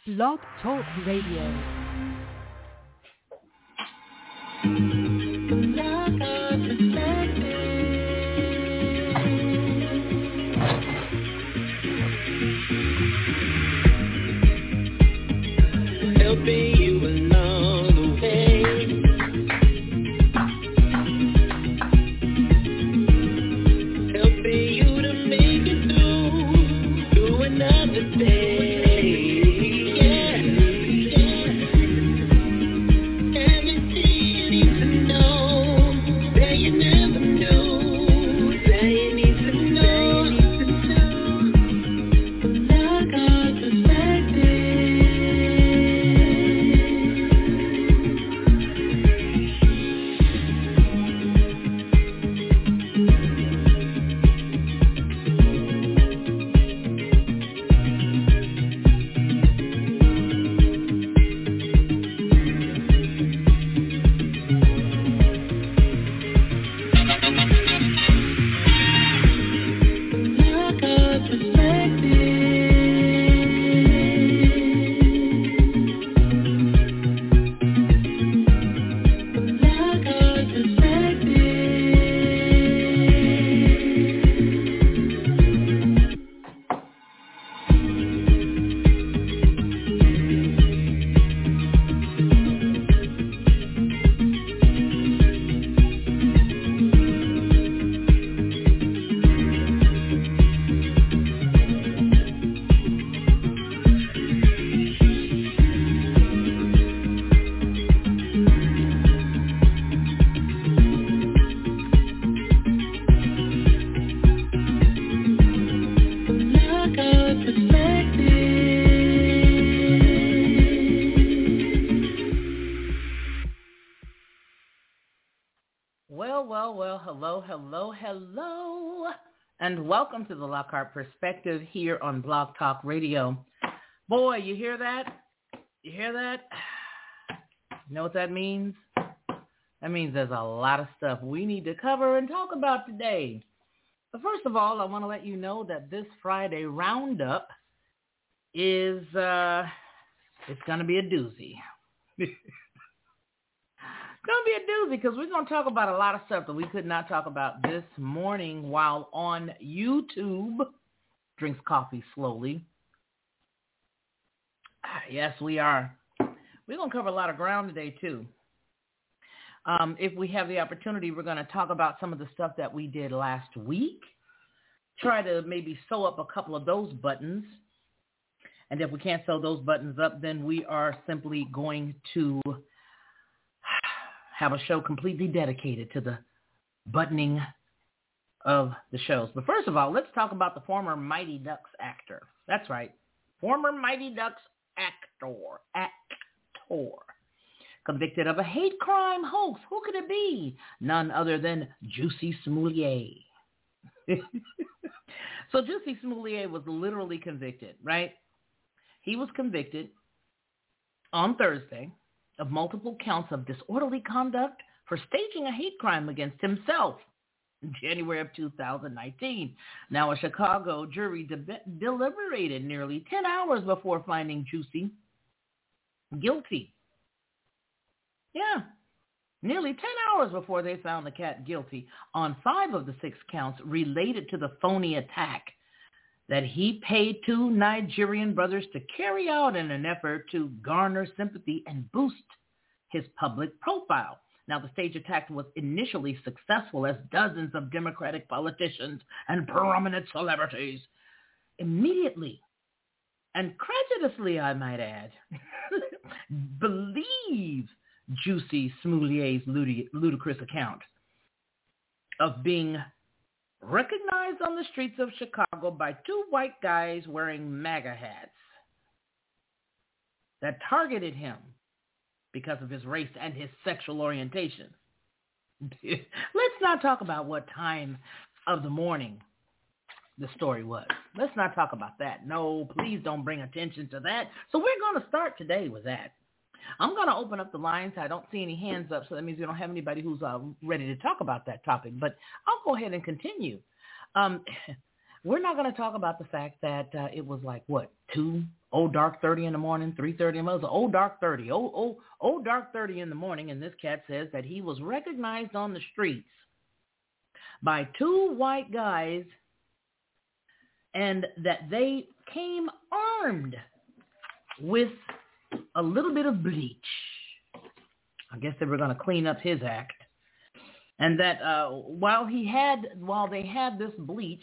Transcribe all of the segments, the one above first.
Blog Talk Radio. Helping you along the way, helping you to make it through another day. Hello, and welcome to the Lockhart Perspective here on Blog Talk Radio. Boy, you hear that? You hear that? You know what that means? That means there's a lot of stuff we need to cover and talk about today. But first of all, I want to let you know that this Friday roundup is, it's going to be a doozy. Going to be a doozy because we're going to talk about a lot of stuff that we could not talk about this morning while on YouTube. Drinks coffee slowly. Yes, we are. We're going to cover a lot of ground today, too. If we have the opportunity, we're going to talk about some of the stuff that we did last week. Try to maybe sew up a couple of those buttons. And if we can't sew those buttons up, then we are simply going to have a show completely dedicated to the buttoning of the shows. But first of all, let's talk about the former Mighty Ducks actor. That's right. Former Mighty Ducks actor. Convicted of a hate crime hoax. Who could it be? None other than Jussie Smollett. So Jussie Smollett was literally convicted, right? He was convicted on Thursday of multiple counts of disorderly conduct for staging a hate crime against himself in January of 2019. Now, a Chicago jury deliberated nearly 10 hours before finding Jussie guilty. Yeah, nearly 10 hours before they found the cat guilty on 5 of the 6 counts related to the phony attack that he paid 2 Nigerian brothers to carry out in an effort to garner sympathy and boost his public profile. Now, the stage attack was initially successful as dozens of Democratic politicians and prominent celebrities immediately, and credulously, I might add, believe Jussie Smollett's ludicrous account of being recognized on the streets of Chicago by 2 white guys wearing MAGA hats that targeted him because of his race and his sexual orientation. Let's not talk about what time of the morning the story was. Let's not talk about that. No, please don't bring attention to that. So we're going to start today with that. I'm going to open up the lines. I don't see any hands up, so that means we don't have anybody who's ready to talk about that topic. But I'll go ahead and continue. We're not going to talk about the fact that it was like, 2 dark 30 in the morning, 3:30 in the morning. It was dark 30. Dark 30 in the morning. And this cat says that he was recognized on the streets by two white guys and that they came armed with a little bit of bleach. I guess they were going to clean up his act. And that while they had this bleach,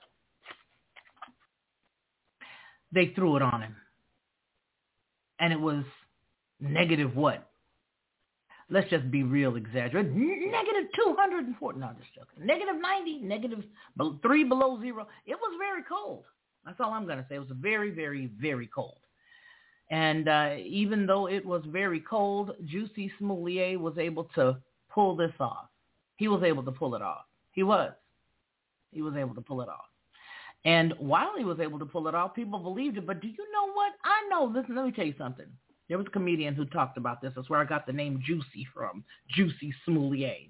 they threw it on him. And it was negative what? Let's just be real exaggerated. Negative 240. No, just joking. Negative 90, negative 3 below zero. It was very cold. That's all I'm going to say. It was very, very, very cold. And even though it was very cold, Jussie Smollett was able to pull this off. He was able to pull it off. He was able to pull it off. And while he was able to pull it off, people believed it. But do you know what? I know. Listen, let me tell you something. There was a comedian who talked about this. That's where I got the name Juicy from, Jussie Smollett.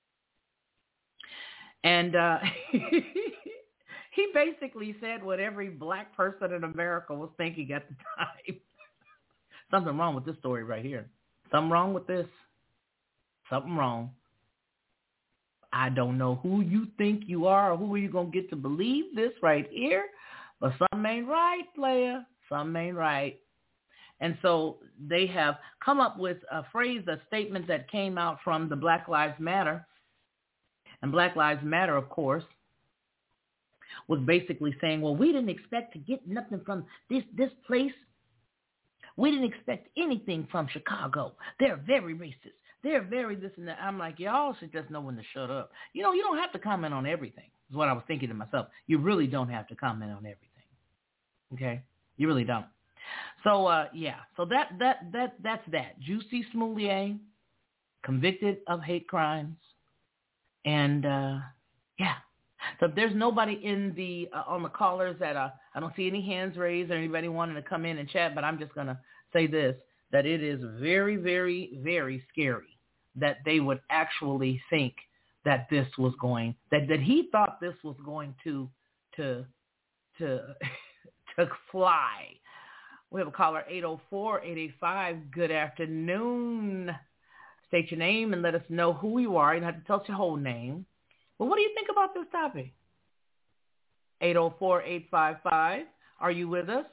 And he basically said what every black person in America was thinking at the time. Something wrong with this story right here. Something wrong with this. Something wrong. I don't know who you think you are or who are you going to get to believe this right here, but something ain't right, player. Something ain't right. And so they have come up with a phrase, a statement that came out from the Black Lives Matter. And Black Lives Matter, of course, was basically saying, well, we didn't expect to get nothing from this place. We didn't expect anything from Chicago. They're very racist. They're very this and that. I'm like, y'all should just know when to shut up. You know, you don't have to comment on everything, is what I was thinking to myself. You really don't have to comment on everything. Okay? You really don't. So, so that's that. Jussie Smollett, convicted of hate crimes. And, So if there's nobody in the on the callers that I don't see any hands raised or anybody wanting to come in and chat, but I'm just going to say this, that it is very, very, very scary that they would actually think that this was going, that he thought this was going to fly. We have a caller, 804-885. Good afternoon. State your name and let us know who you are. You don't have to tell us your whole name. Well, what do you think about this topic? 804-855. Are you with us?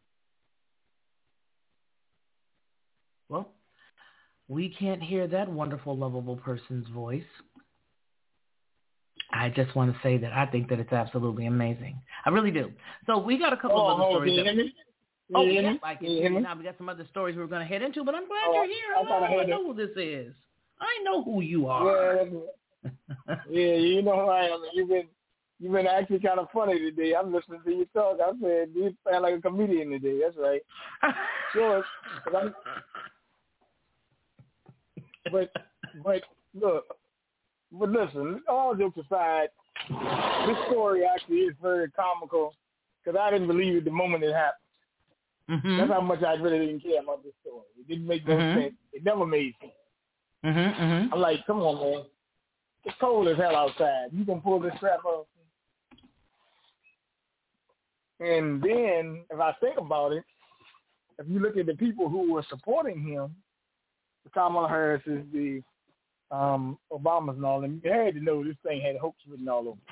Well, we can't hear that wonderful, lovable person's voice. I just want to say that I think that it's absolutely amazing. I really do. So we got a couple of other stories. Now we got some other stories we're going to head into, but I'm glad you're here. I know who this is. I know who you are. Yeah, you know who I am. You've been actually kind of funny today. I'm listening to you talk. I said you sound like a comedian today. That's right. Sure. But look. But listen, all jokes aside, this story actually is very comical because I didn't believe it the moment it happened. Mm-hmm. That's how much I really didn't care about this story. It didn't make no sense. It never made sense. Mm-hmm. I'm like, come on, man. It's cold as hell outside. You can pull this crap off. And then, if I think about it, if you look at the people who were supporting him, Kamala Harris is the Obamas and all them, you had to know this thing had hoax written all over.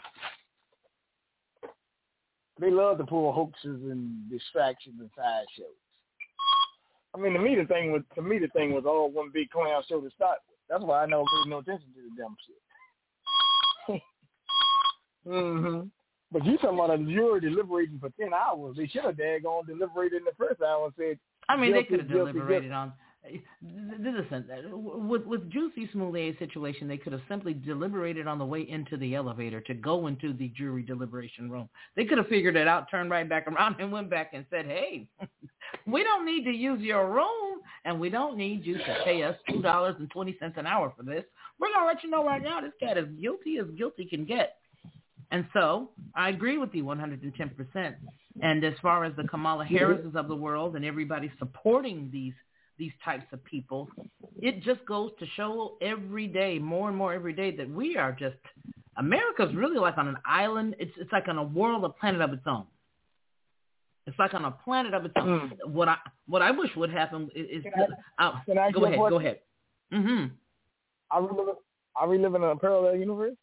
They love to pull hoaxes and distractions and side shows. I mean, to me the thing was all one big clown show to start with. That's why I never paid no attention to the dumb shit. Mm-hmm. But you talking about a jury deliberating for 10 hours. They should have daggone deliberated in the first hour and said, I mean, they could have deliberated on. Listen, with Jussie Smollett's situation, they could have simply deliberated on the way into the elevator to go into the jury deliberation room. They could have figured it out, turned right back around, and went back and said, hey, we don't need to use your room, and we don't need you to pay us $2.20 an hour for this. We're going to let you know right now this cat is guilty as guilty can get. And so I agree with you 110%. And as far as the Kamala Harrises of the world and everybody supporting these types of people, it just goes to show every day, more and more every day, that we are just, America's really like on an island. It's like on a world, a planet of its own. It's like on a planet of its own. What I wish would happen is can I go ahead. Mm-hmm. Are we living in a parallel universe?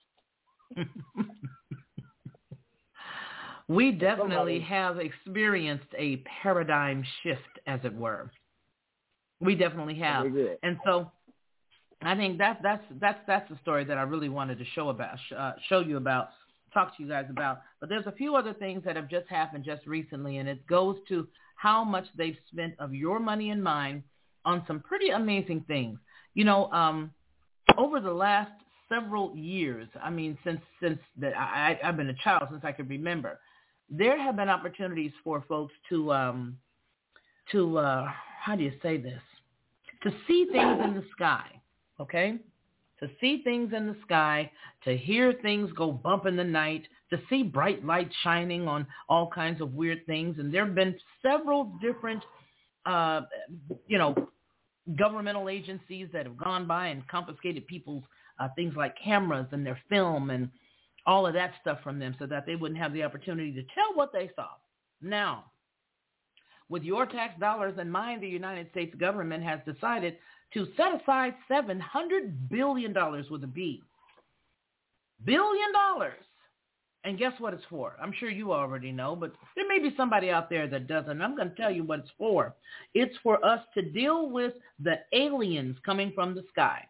We definitely have experienced a paradigm shift, as it were. We definitely have, and so I think that's the story that I really wanted to show you about, talk to you guys about. But there's a few other things that have just happened just recently, and it goes to how much they've spent of your money and mine on some pretty amazing things. You know, over the last several years, I mean, since I've been a child, since I can remember, there have been opportunities for folks to how do you say this? To see things in the sky, okay? To see things in the sky, to hear things go bump in the night, to see bright lights shining on all kinds of weird things. And there have been several different, governmental agencies that have gone by and confiscated people's things like cameras and their film and all of that stuff from them so that they wouldn't have the opportunity to tell what they saw. Now, with your tax dollars and mine, the United States government has decided to set aside $700 billion with a B. $1 billion. And guess what it's for? I'm sure you already know, but there may be somebody out there that doesn't. I'm going to tell you what it's for. It's for us to deal with the aliens coming from the sky.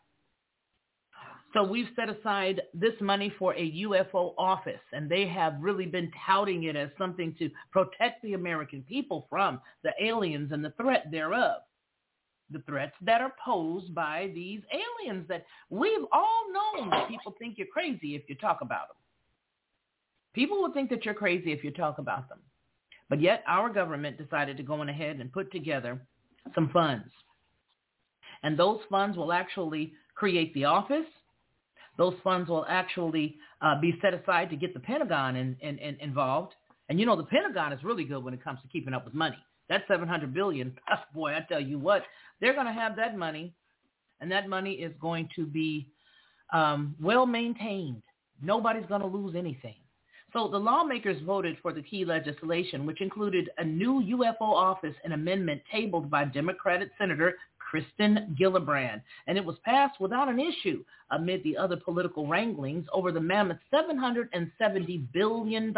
So we've set aside this money for a UFO office, and they have really been touting it as something to protect the American people from the aliens and the threat thereof. The threats that are posed by these aliens that we've all known that people think you're crazy if you talk about them. People will think that you're crazy if you talk about them. But yet our government decided to go on ahead and put together some funds. And those funds will actually create the office. Those funds will actually be set aside to get the Pentagon involved. And, you know, the Pentagon is really good when it comes to keeping up with money. That $700 billion, boy, I tell you what, they're going to have that money, and that money is going to be well maintained. Nobody's going to lose anything. So the lawmakers voted for the key legislation, which included a new UFO office, an amendment tabled by Democratic Senator Kirsten Gillibrand, and it was passed without an issue amid the other political wranglings over the mammoth $770 billion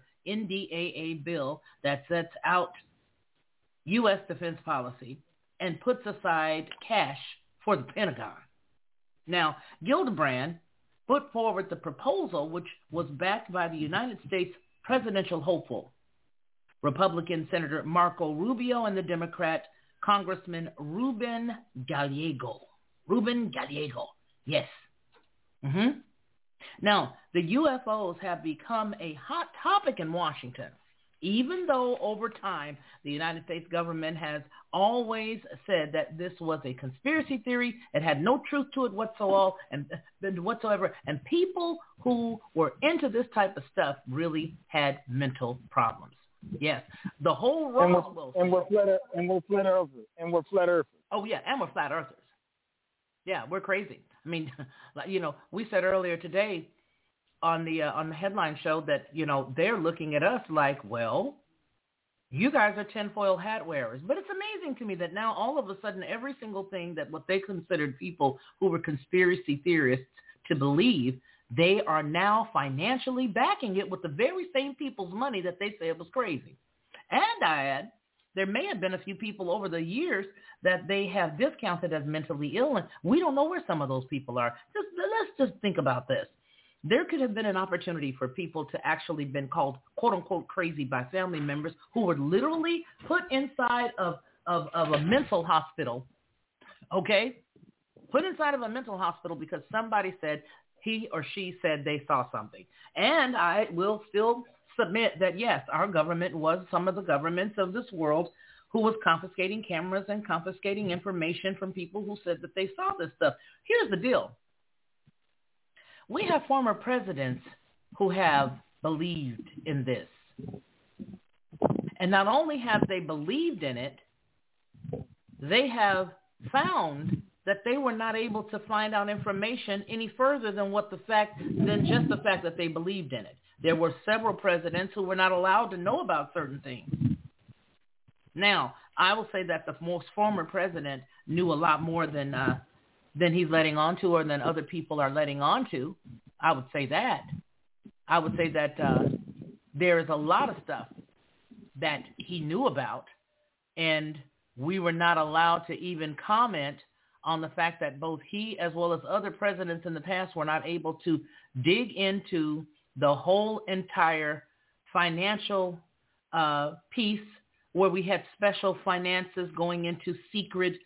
NDAA bill that sets out U.S. defense policy and puts aside cash for the Pentagon. Now, Gillibrand put forward the proposal, which was backed by the United States presidential hopeful, Republican Senator Marco Rubio, and the Democrat Congressman Ruben Gallego. Yes. Mm-hmm. Now, the UFOs have become a hot topic in Washington, even though over time the United States government has always said that this was a conspiracy theory. It had no truth to it whatsoever, and people who were into this type of stuff really had mental problems. Yes, the whole Roswell. And we're flat earthers. Oh yeah, and we're flat earthers. Yeah, we're crazy. I mean, you know, we said earlier today on the headline show that, you know, they're looking at us like, well, you guys are tinfoil hat wearers. But it's amazing to me that now all of a sudden every single thing that what they considered people who were conspiracy theorists to believe, they are now financially backing it with the very same people's money that they say it was crazy. And I add, there may have been a few people over the years that they have discounted as mentally ill, and we don't know where some of those people are. Let's just think about this. There could have been an opportunity for people to actually been called, quote unquote, crazy by family members who were literally put inside of a mental hospital, okay? Put inside of a mental hospital because somebody said, he or she said they saw something. And I will still submit that, yes, our government was some of the governments of this world who was confiscating cameras and confiscating information from people who said that they saw this stuff. Here's the deal. We have former presidents who have believed in this. And not only have they believed in it, they have found that they were not able to find out information any further than just the fact that they believed in it. There were several presidents who were not allowed to know about certain things. Now, I will say that the most former president knew a lot more than he's letting on to, or than other people are letting on to. I would say that. I would say that there is a lot of stuff that he knew about, and we were not allowed to even comment on the fact that both he as well as other presidents in the past were not able to dig into the whole entire financial piece, where we had special finances going into secret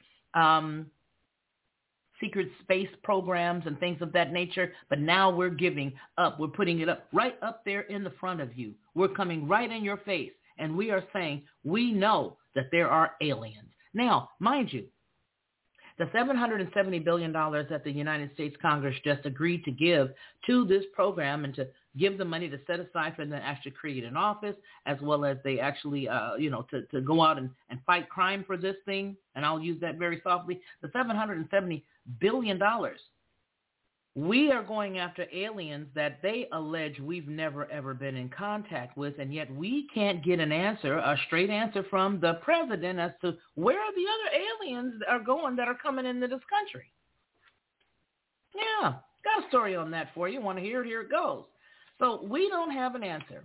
space programs and things of that nature. But now we're giving up. We're putting it up right up there in the front of you. We're coming right in your face. And we are saying we know that there are aliens. Now, mind you, the $770 billion that the United States Congress just agreed to give to this program, and to give the money to set aside for them to actually create an office, as well as they actually, to go out and fight crime for this thing, and I'll use that very softly, the $770 billion, we are going after aliens that they allege we've never, ever been in contact with, and yet we can't get a straight answer from the president as to where the other aliens are going that are coming into this country. Yeah, got a story on that for you. Want to hear it? Here it goes. So we don't have an answer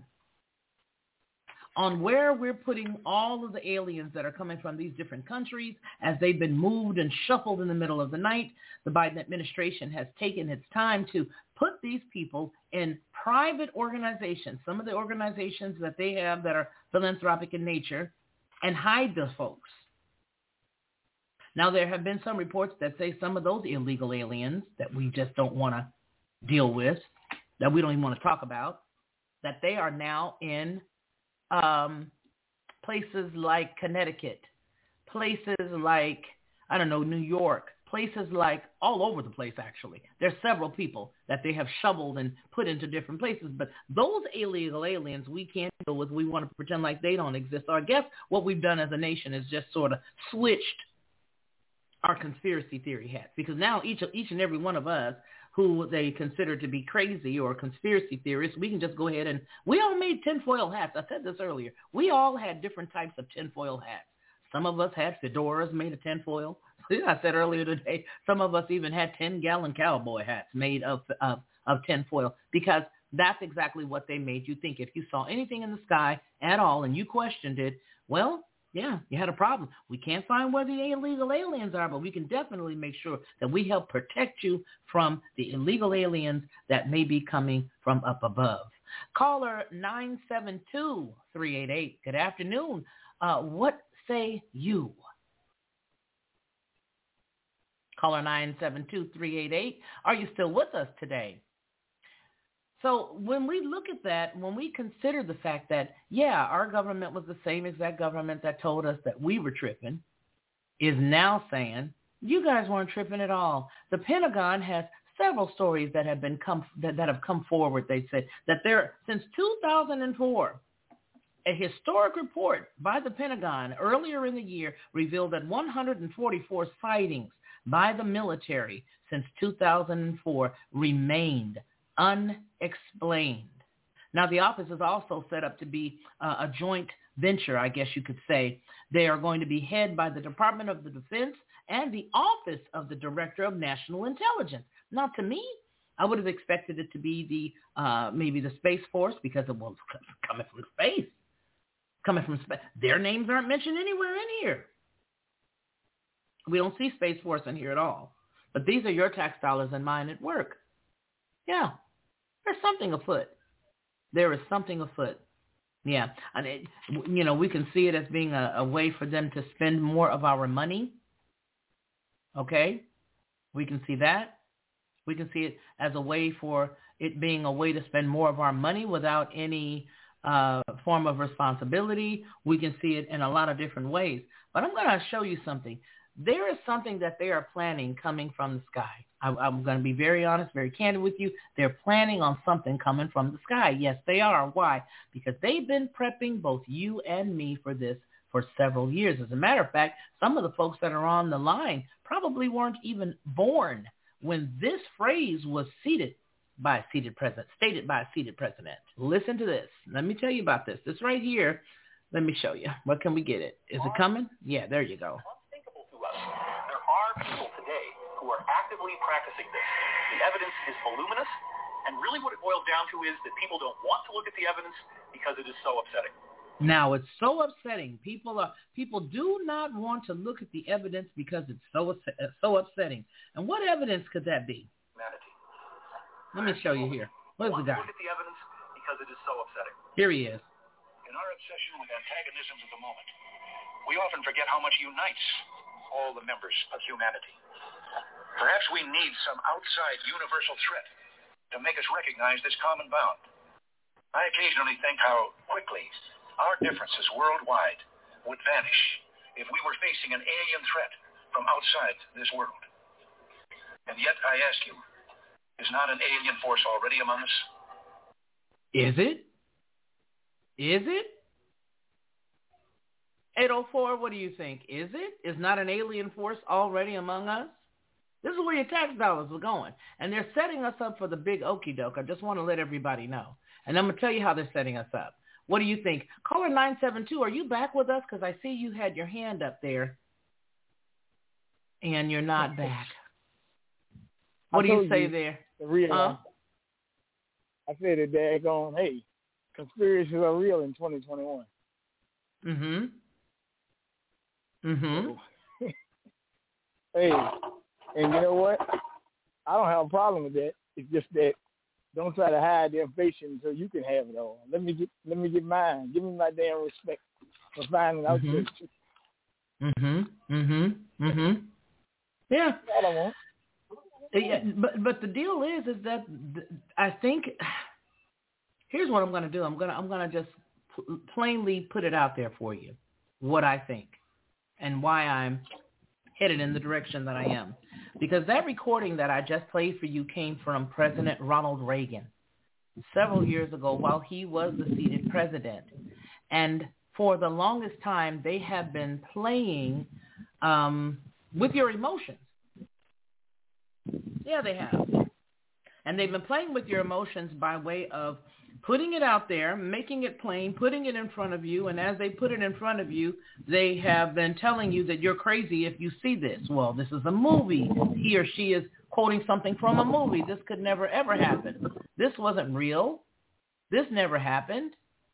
on where we're putting all of the aliens that are coming from these different countries as they've been moved and shuffled in the middle of the night. The Biden administration has taken its time to put these people in private organizations, some of the organizations that they have that are philanthropic in nature, and hide those folks. Now, there have been some reports that say some of those illegal aliens that we just don't want to deal with, that we don't even want to talk about, that they are now in places like Connecticut, places like, New York, places like all over the place, actually. There's several people that they have shoveled and put into different places. But those illegal aliens we can't deal with. We want to pretend like they don't exist. So I guess what we've done as a nation is just sort of switched our conspiracy theory hats, because now each and every one of us who they consider to be crazy or conspiracy theorists, we can just go ahead and we all made tinfoil hats. I said this earlier. We all had different types of tinfoil hats. Some of us had fedoras made of tinfoil. I said earlier today, some of us even had 10-gallon cowboy hats made of tinfoil, because that's exactly what they made you think. If you saw anything in the sky at all and you questioned it, well, yeah, you had a problem. We can't find where the illegal aliens are, but we can definitely make sure that we help protect you from the illegal aliens that may be coming from up above. Caller 972-388. Good afternoon. What say you? Caller 972-388. Are you still with us today? So when we look at that, when we consider the fact that, yeah, our government was the same exact government that told us that we were tripping, is now saying, you guys weren't tripping at all. The Pentagon has several stories that have come forward. They said that since 2004, a historic report by the Pentagon earlier in the year revealed that 144 sightings by the military since 2004 remained unexplained. Now, the office is also set up to be a joint venture, I guess you could say. They are going to be headed by the Department of the Defense and the Office of the Director of National Intelligence. Now, to me, I would have expected it to be maybe the Space Force, because it was coming from space. Their names aren't mentioned anywhere in here. We don't see Space Force in here at all. But these are your tax dollars and mine at work. Yeah, there's something afoot. There is something afoot. Yeah, and we can see it as being a way for them to spend more of our money. Okay, we can see that. We can see it as a way for it being a way to spend more of our money without any form of responsibility. We can see it in a lot of different ways. But I'm going to show you something. There is something that they are planning coming from the sky. I'm going to be very honest, very candid with you. They're planning on something coming from the sky. Yes, they are. Why? Because they've been prepping both you and me for this for several years. As a matter of fact, some of the folks that are on the line probably weren't even born when this phrase was stated by a seated president. Listen to this. Let me tell you about this. This right here, Let me show you. What can we get it? Is it coming? Yeah, there you go. Unthinkable to us. There are people today who are actively practicing this. The evidence is voluminous, and really what it boils down to is that people don't want to look at the evidence because it is so upsetting. Now, it's so upsetting. People do not want to look at the evidence because it's so upsetting. And what evidence could that be? Humanity. Let me show you here. Where's the guy? Look at the evidence because it is so upsetting. Here he is. In our obsession with antagonisms of the moment, we often forget how much unites all the members of humanity. Perhaps we need some outside universal threat to make us recognize this common bond. I occasionally think how quickly our differences worldwide would vanish if we were facing an alien threat from outside this world. And yet, I ask you, is not an alien force already among us? Is it? Is it? 804, what do you think? Is it? Is not an alien force already among us? This is where your tax dollars are going. And they're setting us up for the big okie doke. I just want to let everybody know. And I'm going to tell you how they're setting us up. What do you think? Caller 972, are you back with us? Because I see you had your hand up there. And you're not back. What do you say there? I said that daggone, hey, conspiracies are real in 2021. Mm-hmm. Mm-hmm. Hey, and you know what? I don't have a problem with that. It's just that don't try to hide the information so you can have it all. Let me get mine. Give me my damn respect for finding out this. Mm-hmm. Mm-hmm. Mm-hmm. Yeah. That's all I want. Yeah, but the deal is that I think here's what I'm going to do. I'm going to just plainly put it out there for you, what I think and why I'm headed in the direction that I am. Because that recording that I just played for you came from President Ronald Reagan several years ago while he was the seated president. And for the longest time, they have been playing with your emotions. Yeah, they have. And they've been playing with your emotions by way of putting it out there, making it plain, putting it in front of you. And as they put it in front of you, they have been telling you that you're crazy if you see this. Well, this is a movie. He or she is quoting something from a movie. This could never, ever happen. This wasn't real. This never happened.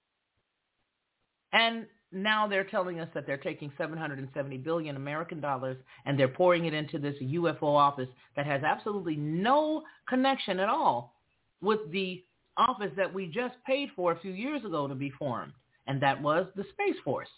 And now they're telling us that they're taking $770 billion American dollars and they're pouring it into this UFO office that has absolutely no connection at all with the office that we just paid for a few years ago to be formed, and that was the Space Force.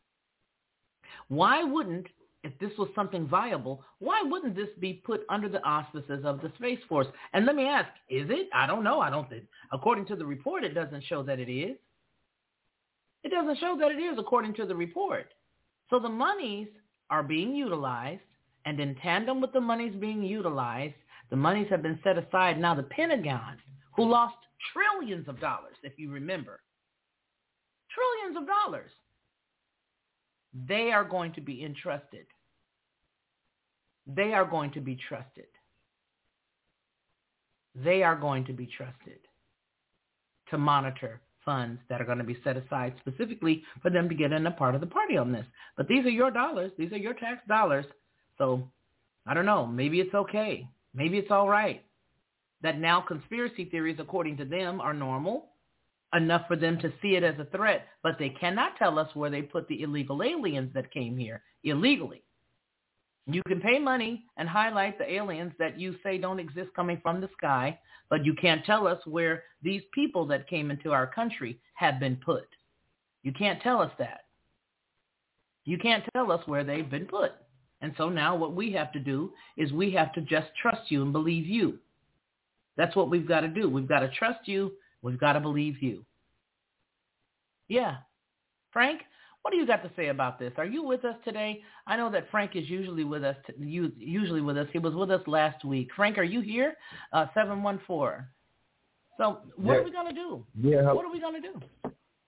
Why wouldn't, if this was something viable, why wouldn't this be put under the auspices of the Space Force? And let me ask, is it? I don't know. I don't think. According to the report, it doesn't show that it is. It doesn't show that it is according to the report. So the monies are being utilized, and in tandem with the monies being utilized, the monies have been set aside. Now the Pentagon, who lost trillions of dollars, if you remember, trillions of dollars, they are going to be entrusted. They are going to be trusted. They are going to be trusted to monitor funds that are going to be set aside specifically for them to get in a part of the party on this. But these are your dollars. These are your tax dollars. So I don't know. Maybe it's okay. Maybe it's all right that now conspiracy theories, according to them, are normal enough for them to see it as a threat. But they cannot tell us where they put the illegal aliens that came here illegally. You can pay money and highlight the aliens that you say don't exist coming from the sky, but you can't tell us where these people that came into our country have been put. You can't tell us that. You can't tell us where they've been put. And so now what we have to do is we have to just trust you and believe you. That's what we've got to do. We've got to trust you. We've got to believe you. Yeah. Frank, what do you got to say about this? Are you with us today? I know that Frank is usually with us. He was with us last week. Frank, are you here? 714. So what are we going to do? Yeah. What are we going to do?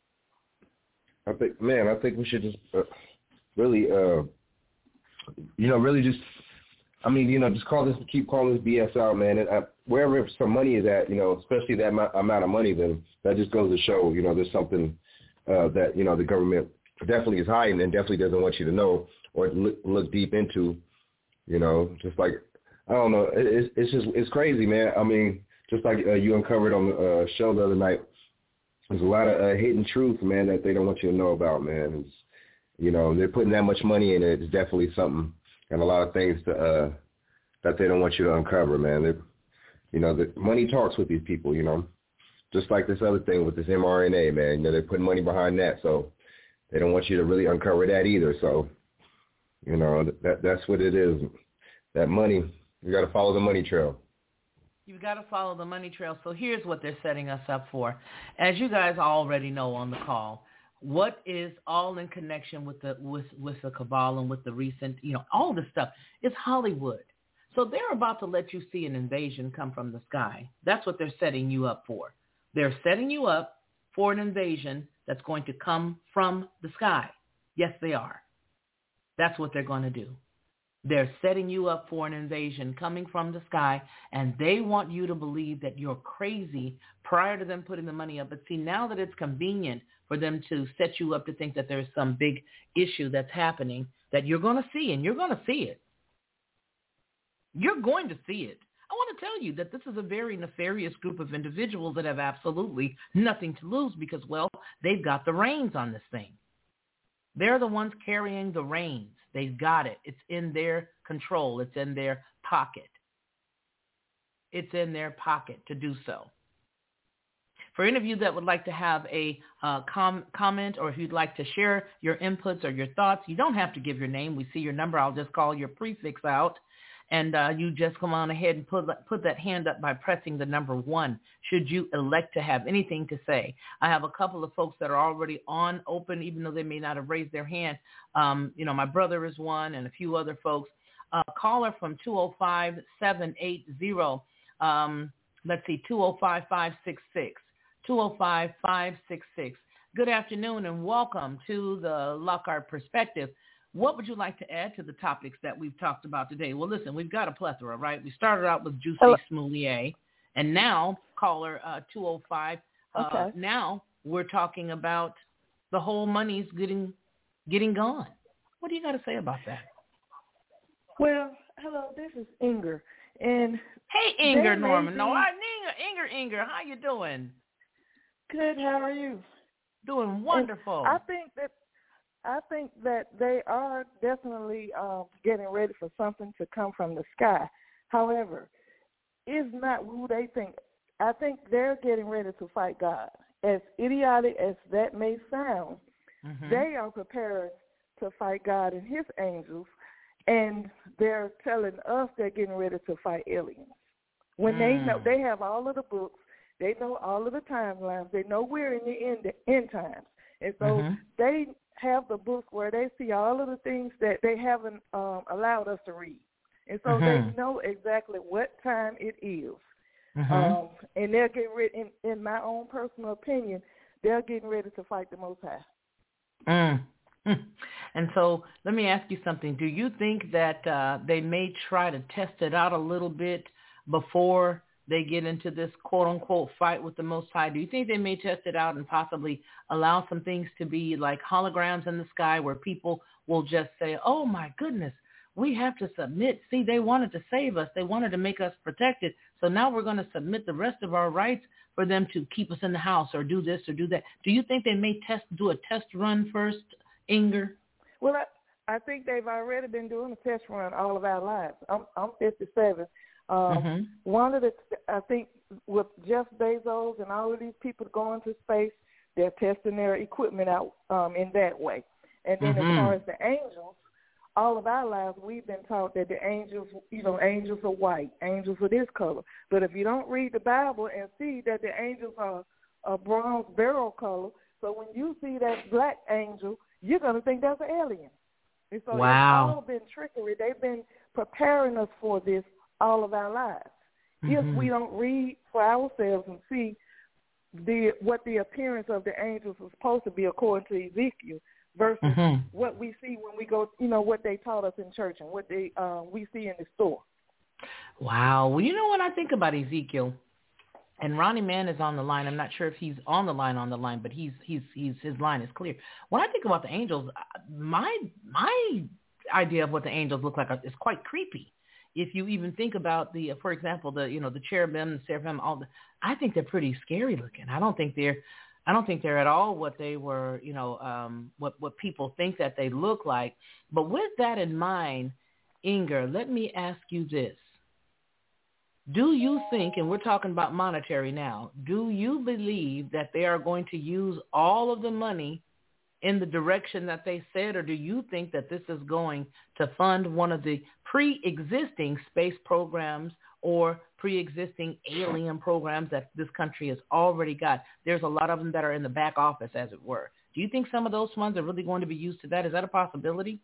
I think we should just really keep calling this BS out, man. And wherever some money is at, especially that amount of money, then that just goes to show, there's something that, the government definitely is hiding and definitely doesn't want you to know or look deep into, just like, I don't know. It's crazy, man. I mean, just like you uncovered on the show the other night, there's a lot of hidden truth, man, that they don't want you to know about, man. They're putting that much money in it. It's definitely something and a lot of things that they don't want you to uncover, man. The money talks with these people, just like this other thing with this mRNA, man. They're putting money behind that, so they don't want you to really uncover that either. So, that's what it is. That money, you got to follow the money trail. You've got to follow the money trail. So here's what they're setting us up for. As you guys already know on the call, what is all in connection with the cabal and with the recent, all this stuff, it's Hollywood. So they're about to let you see an invasion come from the sky. That's what they're setting you up for. They're setting you up for an invasion that's going to come from the sky. Yes, they are. That's what they're going to do. They're setting you up for an invasion coming from the sky, and they want you to believe that you're crazy prior to them putting the money up. But see, now that it's convenient for them to set you up to think that there's some big issue that's happening that you're going to see, and you're going to see it. You're going to see it. I want to tell you that this is a very nefarious group of individuals that have absolutely nothing to lose because, well, they've got the reins on this thing. They're the ones carrying the reins. They've got it. It's in their control. It's in their pocket. It's in their pocket to do so. For any of you that would like to have a comment, or if you'd like to share your inputs or your thoughts, you don't have to give your name. We see your number. I'll just call your prefix out. And you just come on ahead and put that hand up by pressing the number 1, should you elect to have anything to say. I have a couple of folks that are already on open, even though they may not have raised their hand. My brother is one and a few other folks. Caller from 205-780, 205-566. 205-566. Good afternoon and welcome to the Lockhart Perspective. What would you like to add to the topics that we've talked about today? Well, listen, we've got a plethora, right? We started out with Juicy Smoulier, and now caller 205. Okay. Now we're talking about the whole money's getting gone. What do you got to say about that? Well, hello, this is Inger, and hey, Inger Norman. No, Inger, how you doing? Good. How are you? Doing wonderful. And I think that they are definitely getting ready for something to come from the sky. However, it's not who they think. I think they're getting ready to fight God. As idiotic as that may sound, they are prepared to fight God and his angels, and they're telling us they're getting ready to fight aliens. When they know, they have all of the books, they know all of the timelines, they know we're in the end times. And so they have the books where they see all of the things that they haven't allowed us to read. And so they know exactly what time it is. And they're getting ready, in my own personal opinion, they're getting ready to fight the Most High. And so let me ask you something. Do you think that they may try to test it out a little bit before they get into this quote-unquote fight with the Most High? Do you think they may test it out and possibly allow some things to be like holograms in the sky where people will just say, oh, my goodness, we have to submit. See, they wanted to save us. They wanted to make us protected. So now we're going to submit the rest of our rights for them to keep us in the house or do this or do that. Do you think they may do a test run first, Inger? Well, I think they've already been doing a test run all of our lives. I'm 57. One of the, I think with Jeff Bezos and all of these people going to space, they're testing their equipment out in that way. And then as far as the angels, all of our lives we've been taught that the angels, angels are white, angels are this color. But if you don't read the Bible and see that the angels are a bronze barrel color, so when you see that black angel, you're going to think that's an alien. And so It's all been trickery. They've been preparing us for this all of our lives. If we don't read for ourselves and see what the appearance of the angels is supposed to be according to Ezekiel versus what we see when we go, what they taught us in church and what we see in the store. Wow. Well, you know what I think about Ezekiel? And Ronnie Mann is on the line. I'm not sure if he's on the line, but his line is clear. When I think about the Angels, my idea of what the Angels look like is quite creepy. If you even think about for example, the cherubim, the seraphim, I think they're pretty scary looking. I don't think they're at all what they were, what people think that they look like. But with that in mind, Inger, let me ask you this. Do you think, and we're talking about monetary now, do you believe that they are going to use all of the money in the direction that they said, or do you think that this is going to fund one of the pre-existing space programs or pre-existing alien programs that this country has already got? There's a lot of them that are in the back office, as it were. Do you think some of those funds are really going to be used to that? Is that a possibility?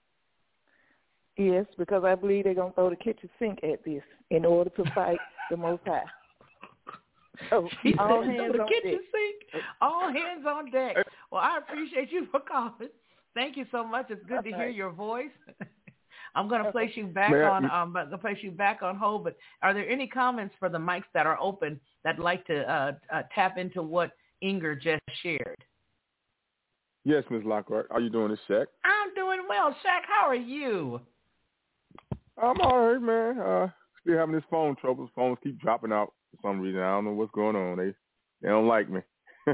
Yes, because I believe they're going to throw the kitchen sink at this in order to fight the Most High. So, all hands on deck. All hands on deck. Well, I appreciate you for calling. Thank you so much. It's good to hear your voice. I'm going to place you back on hold. But are there any comments for the mics that are open that'd like to tap into what Inger just shared? Yes, Ms. Lockhart. How are you doing, this Shaq? I'm doing well, Shaq. How are you? I'm all right, man. Still having this phone trouble. Phones keep dropping out for some reason. I don't know what's going on. They don't like me.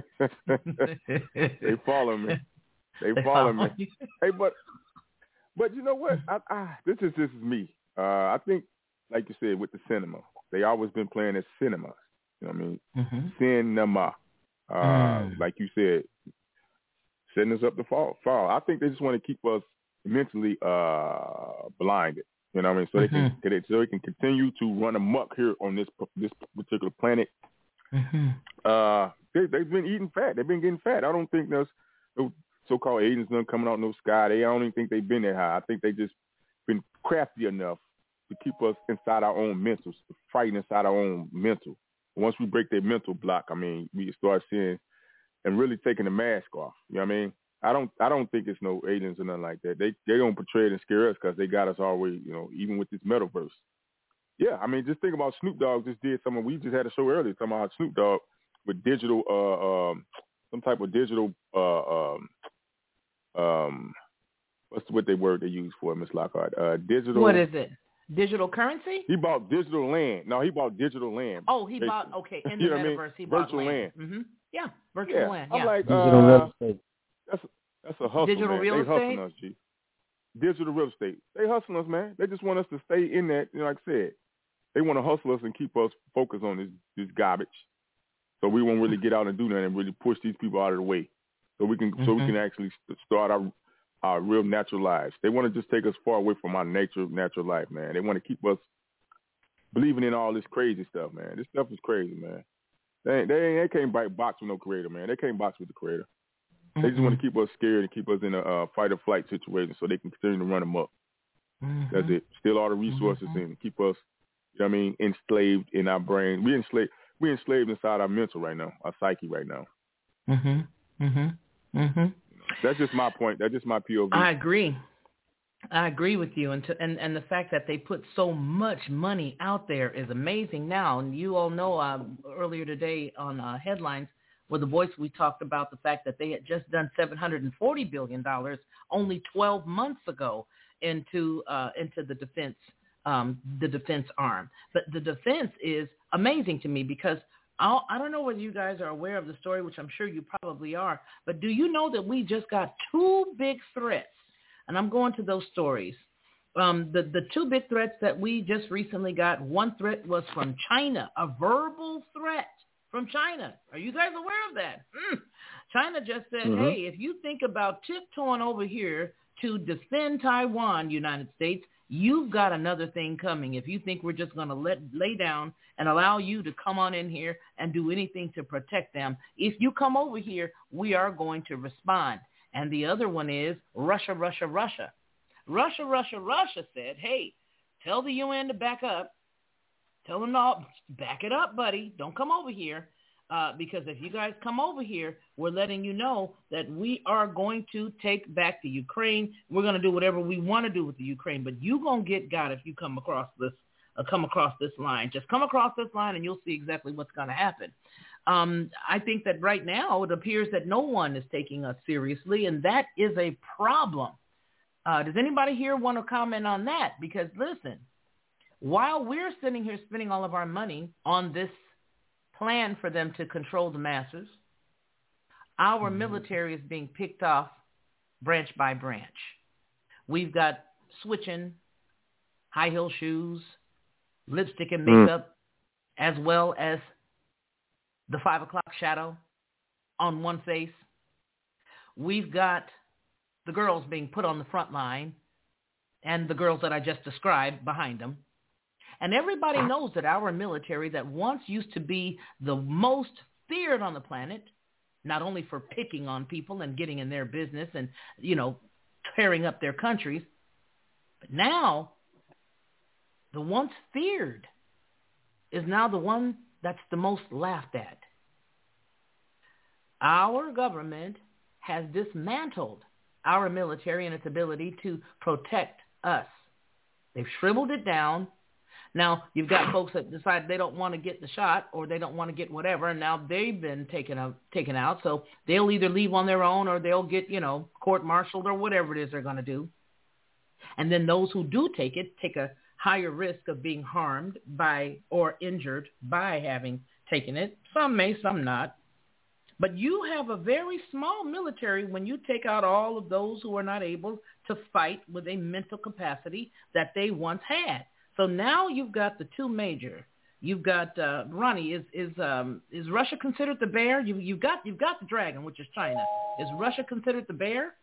They follow me. They follow me. Hey, but you know what? This is me. I think, like you said, with the cinema, they always been playing as cinemas. You know what I mean? Mm-hmm. Cinema. Like you said, setting us up to fall. I think they just want to keep us mentally blinded. You know what I mean? So they can continue to run amok here on this particular planet. Mm-hmm. They've been eating fat. They've been getting fat. I don't think there's no so-called aliens coming out no sky. I don't even think they've been that high. I think they just been crafty enough to keep us inside our own mentals, fighting inside our own mental. Once we break their mental block, I mean, we start seeing and really taking the mask off. You know what I mean? I don't think it's no aliens or nothing like that. They don't portray it and scare us because they got us always, even with this metaverse. Yeah, I mean, just think about Snoop Dogg just did something. We just had a show earlier talking about Snoop Dogg with digital, some type of digital, what's the word they use for it, Ms. Lockhart? Digital. What is it? Digital currency? He bought digital land. No, he bought digital land. Oh, he bought, okay, in the metaverse, he bought virtual land. Mm-hmm. Yeah, virtual land. Yeah. I'm like, digital real estate. That's a hustle, digital man. Real they estate? hustling us, G. Digital real estate. They hustling us, man. They just want us to stay in that. Like I said, they want to hustle us and keep us focused on this garbage, so we won't really get out and do nothing and really push these people out of the way, so we can actually start our real natural lives. They want to just take us far away from our natural life, man. They want to keep us believing in all this crazy stuff, man. This stuff is crazy, man. They can't box with no creator, man. They can't box with the creator. They just want to keep us scared and keep us in a fight or flight situation so they can continue to run them up. Mm-hmm. That's it. Steal all the resources and keep us, enslaved in our brain. We're enslaved inside our mental right now, our psyche right now. Mm-hmm. Mm-hmm. Mm-hmm. That's just my point. That's just my POV. I agree with you. And the fact that they put so much money out there is amazing now. And you all know earlier today on Headlines, with the Voice, we talked about the fact that they had just done $740 billion only 12 months ago into the defense arm. But the defense is amazing to me because I don't know whether you guys are aware of the story, which I'm sure you probably are, but do you know that we just got two big threats? And I'm going to those stories. The two big threats that we just recently got, one threat was from China, a verbal threat from China. Are you guys aware of that? China just said, hey, if you think about tiptoeing over here to defend Taiwan, United States, you've got another thing coming. If you think we're just going to lay down and allow you to come on in here and do anything to protect them, if you come over here, we are going to respond. And the other one is Russia. Russia said, hey, tell the UN to back up. Tell them all, back it up, buddy. Don't come over here. Because if you guys come over here, we're letting you know that we are going to take back the Ukraine. We're going to do whatever we want to do with the Ukraine. But you're going to get got if you come across come across this line. Just come across this line and you'll see exactly what's going to happen. I think that right now it appears that no one is taking us seriously, and that is a problem. Does anybody here want to comment on that? Because listen, while we're sitting here spending all of our money on this plan for them to control the masses, our military is being picked off branch by branch. We've got switching, high heel shoes, lipstick and makeup, as well as the 5 o'clock shadow on one face. We've got the girls being put on the front line and the girls that I just described behind them. And everybody knows that our military that once used to be the most feared on the planet, not only for picking on people and getting in their business and, tearing up their countries, but now the once feared is now the one that's the most laughed at. Our government has dismantled our military and its ability to protect us. They've shriveled it down. Now, you've got folks that decide they don't want to get the shot or they don't want to get whatever, and now they've been taken out. So they'll either leave on their own or they'll get, court-martialed or whatever it is they're going to do. And then those who do take it take a higher risk of being harmed by or injured by having taken it. Some may, some not. But you have a very small military when you take out all of those who are not able to fight with a mental capacity that they once had. So now you've got the two major. You've got Ronnie. Is Russia considered the bear? You've got the dragon, which is China. Is Russia considered the bear?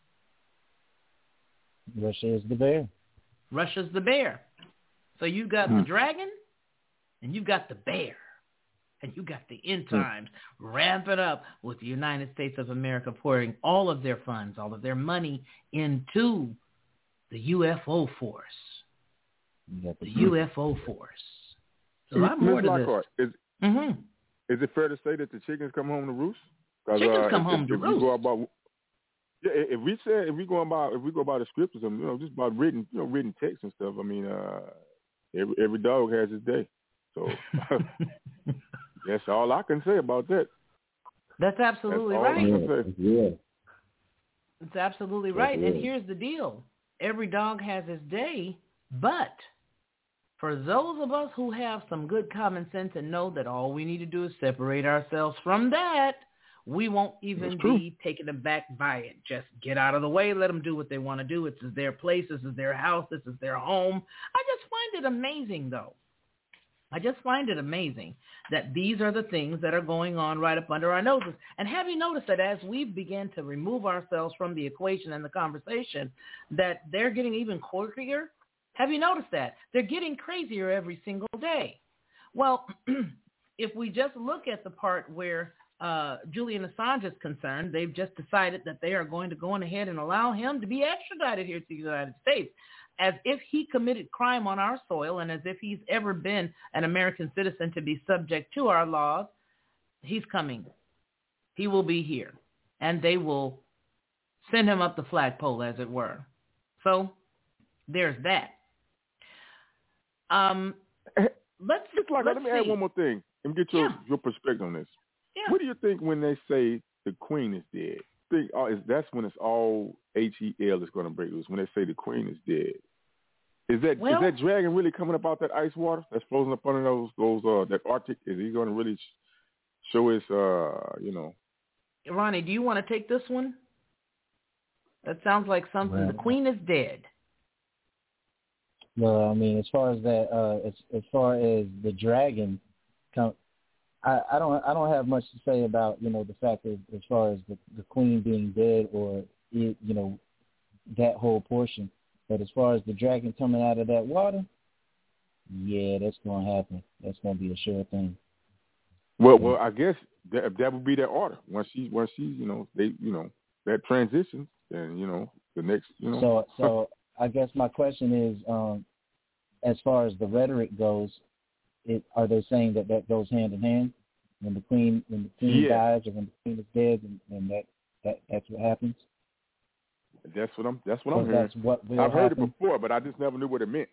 Russia is the bear. Russia's the bear. So you've got the dragon, and you've got the bear, and you got the end times ramping up with the United States of America pouring all of their funds, all of their money into the UFO force. The UFO force. So I'm more to Lockhart, this. Is it fair to say that the chickens come home to roost? Chickens come home to roost. If we go by the scriptures, just about written text and stuff. I mean, every dog has his day. So that's all I can say about that. That's absolutely right. Yeah. It's absolutely right. And here's the deal. Every dog has his day, but for those of us who have some good common sense and know that all we need to do is separate ourselves from that, we won't even be taken aback by it. Just get out of the way. Let them do what they want to do. This is their place. This is their house. This is their home. I just find it amazing, though. I just find it amazing that these are the things that are going on right up under our noses. And have you noticed that as we begin to remove ourselves from the equation and the conversation, that they're getting even quirkier? Have you noticed that? They're getting crazier every single day. Well, if we just look at the part where Julian Assange is concerned, they've just decided that they are going to go on ahead and allow him to be extradited here to the United States, as if he committed crime on our soil and as if he's ever been an American citizen to be subject to our laws. He's coming. He will be here, and they will send him up the flagpole, as it were. So there's that. Let me add one more thing and get your perspective on this. Yeah. What do you think when they say the Queen is dead? That's when it's all HEL is going to break loose, when they say the Queen is dead. Is that dragon really coming up out that ice water that's frozen up under those that Arctic? Is he going to really show his, Ronnie, do you want to take this one? That sounds like something. The Queen is dead. Well, I mean, as far as that, as far as the dragon, I don't have much to say about the fact that as far as the Queen being dead or that whole portion. But as far as the dragon coming out of that water, yeah, that's going to happen. That's going to be a sure thing. Well, I guess that would be their order. Once she's that transitions, then the next So I guess my question is, as far as the rhetoric goes, are they saying that goes hand in hand? When the queen dies or when the queen is dead, and that's what happens. That's what I'm hearing. I've heard it before, but I just never knew what it meant.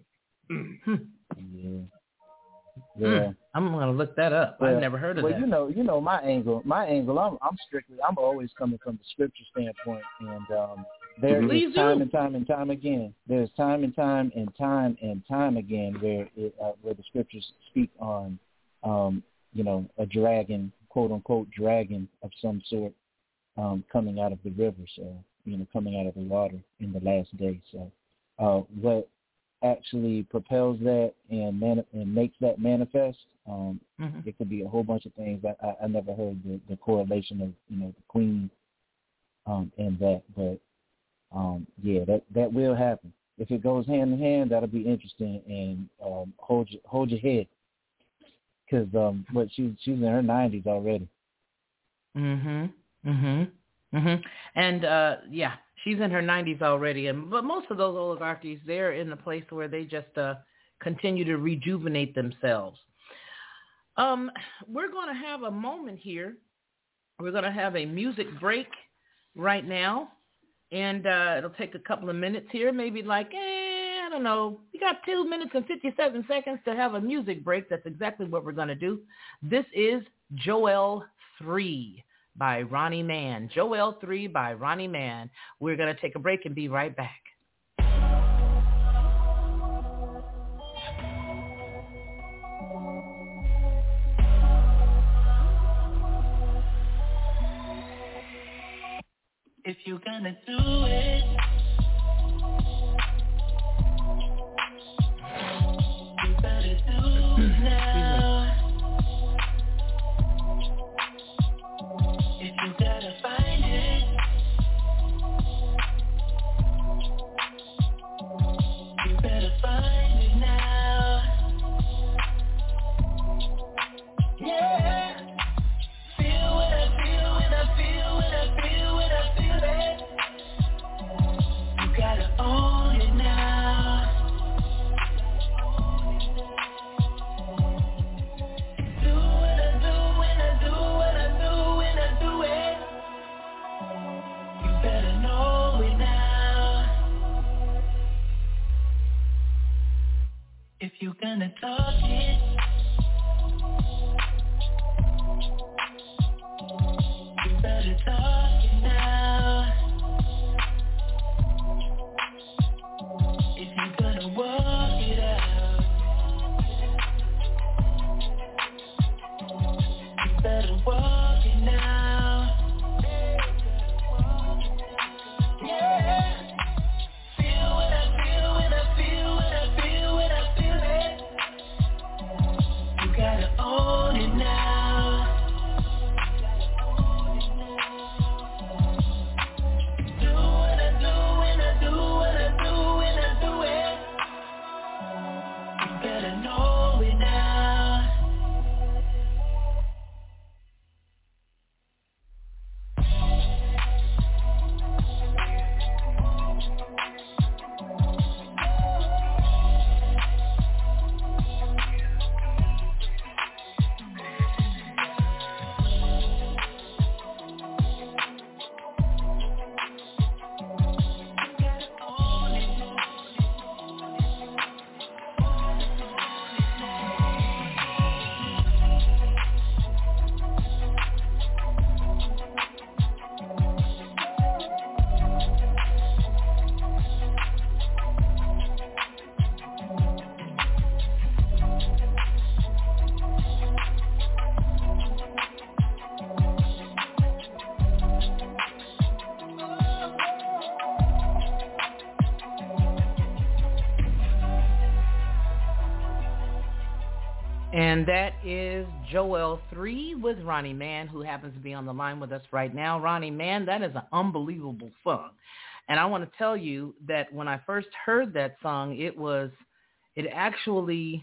Yeah. I'm gonna look that up. I've never heard of that. Well, you know my angle. I'm always coming from the scripture standpoint, and there is time and time again. There's time and time again where the scriptures speak on, a dragon, quote unquote dragon of some sort, coming out of the river. So coming out of the water in the last day. So what actually propels that and makes that manifest? It could be a whole bunch of things. I never heard the correlation of the queen and that, but that will happen. If it goes hand in hand, that'll be interesting, and hold your head, because she's in her 90s already. And she's in her 90s already, but most of those oligarchies, they're in a place where they just continue to rejuvenate themselves. We're going to have a moment here. We're going to have a music break right now, and it'll take a couple of minutes here, maybe like, I don't know, we got 2 minutes and 57 seconds to have a music break. That's exactly what we're going to do. This is Joel 3 by Ronnie Man. Joel 3 by Ronnie Man. We're going to take a break and be right back. If you're gonna do it, you better do it now. If you gotta find it, you better find it now. Yeah. Feel what I feel when I feel what I feel when I feel it. You gotta own it now. Do what I do when I do what I do when I do it. You better know it now. If you're gonna talk it, you better talk it now. If you're gonna walk it out, you better walk it now. Yeah. Feel what I feel when I feel what I feel when I feel it. You gotta own it now. Do what I do when I do what I do when I do it. You better know it now. And that is Joel 3 with Ronnie Man, who happens to be on the line with us right now. Ronnie Man, that is an unbelievable song. And I want to tell you that when I first heard that song, it was actually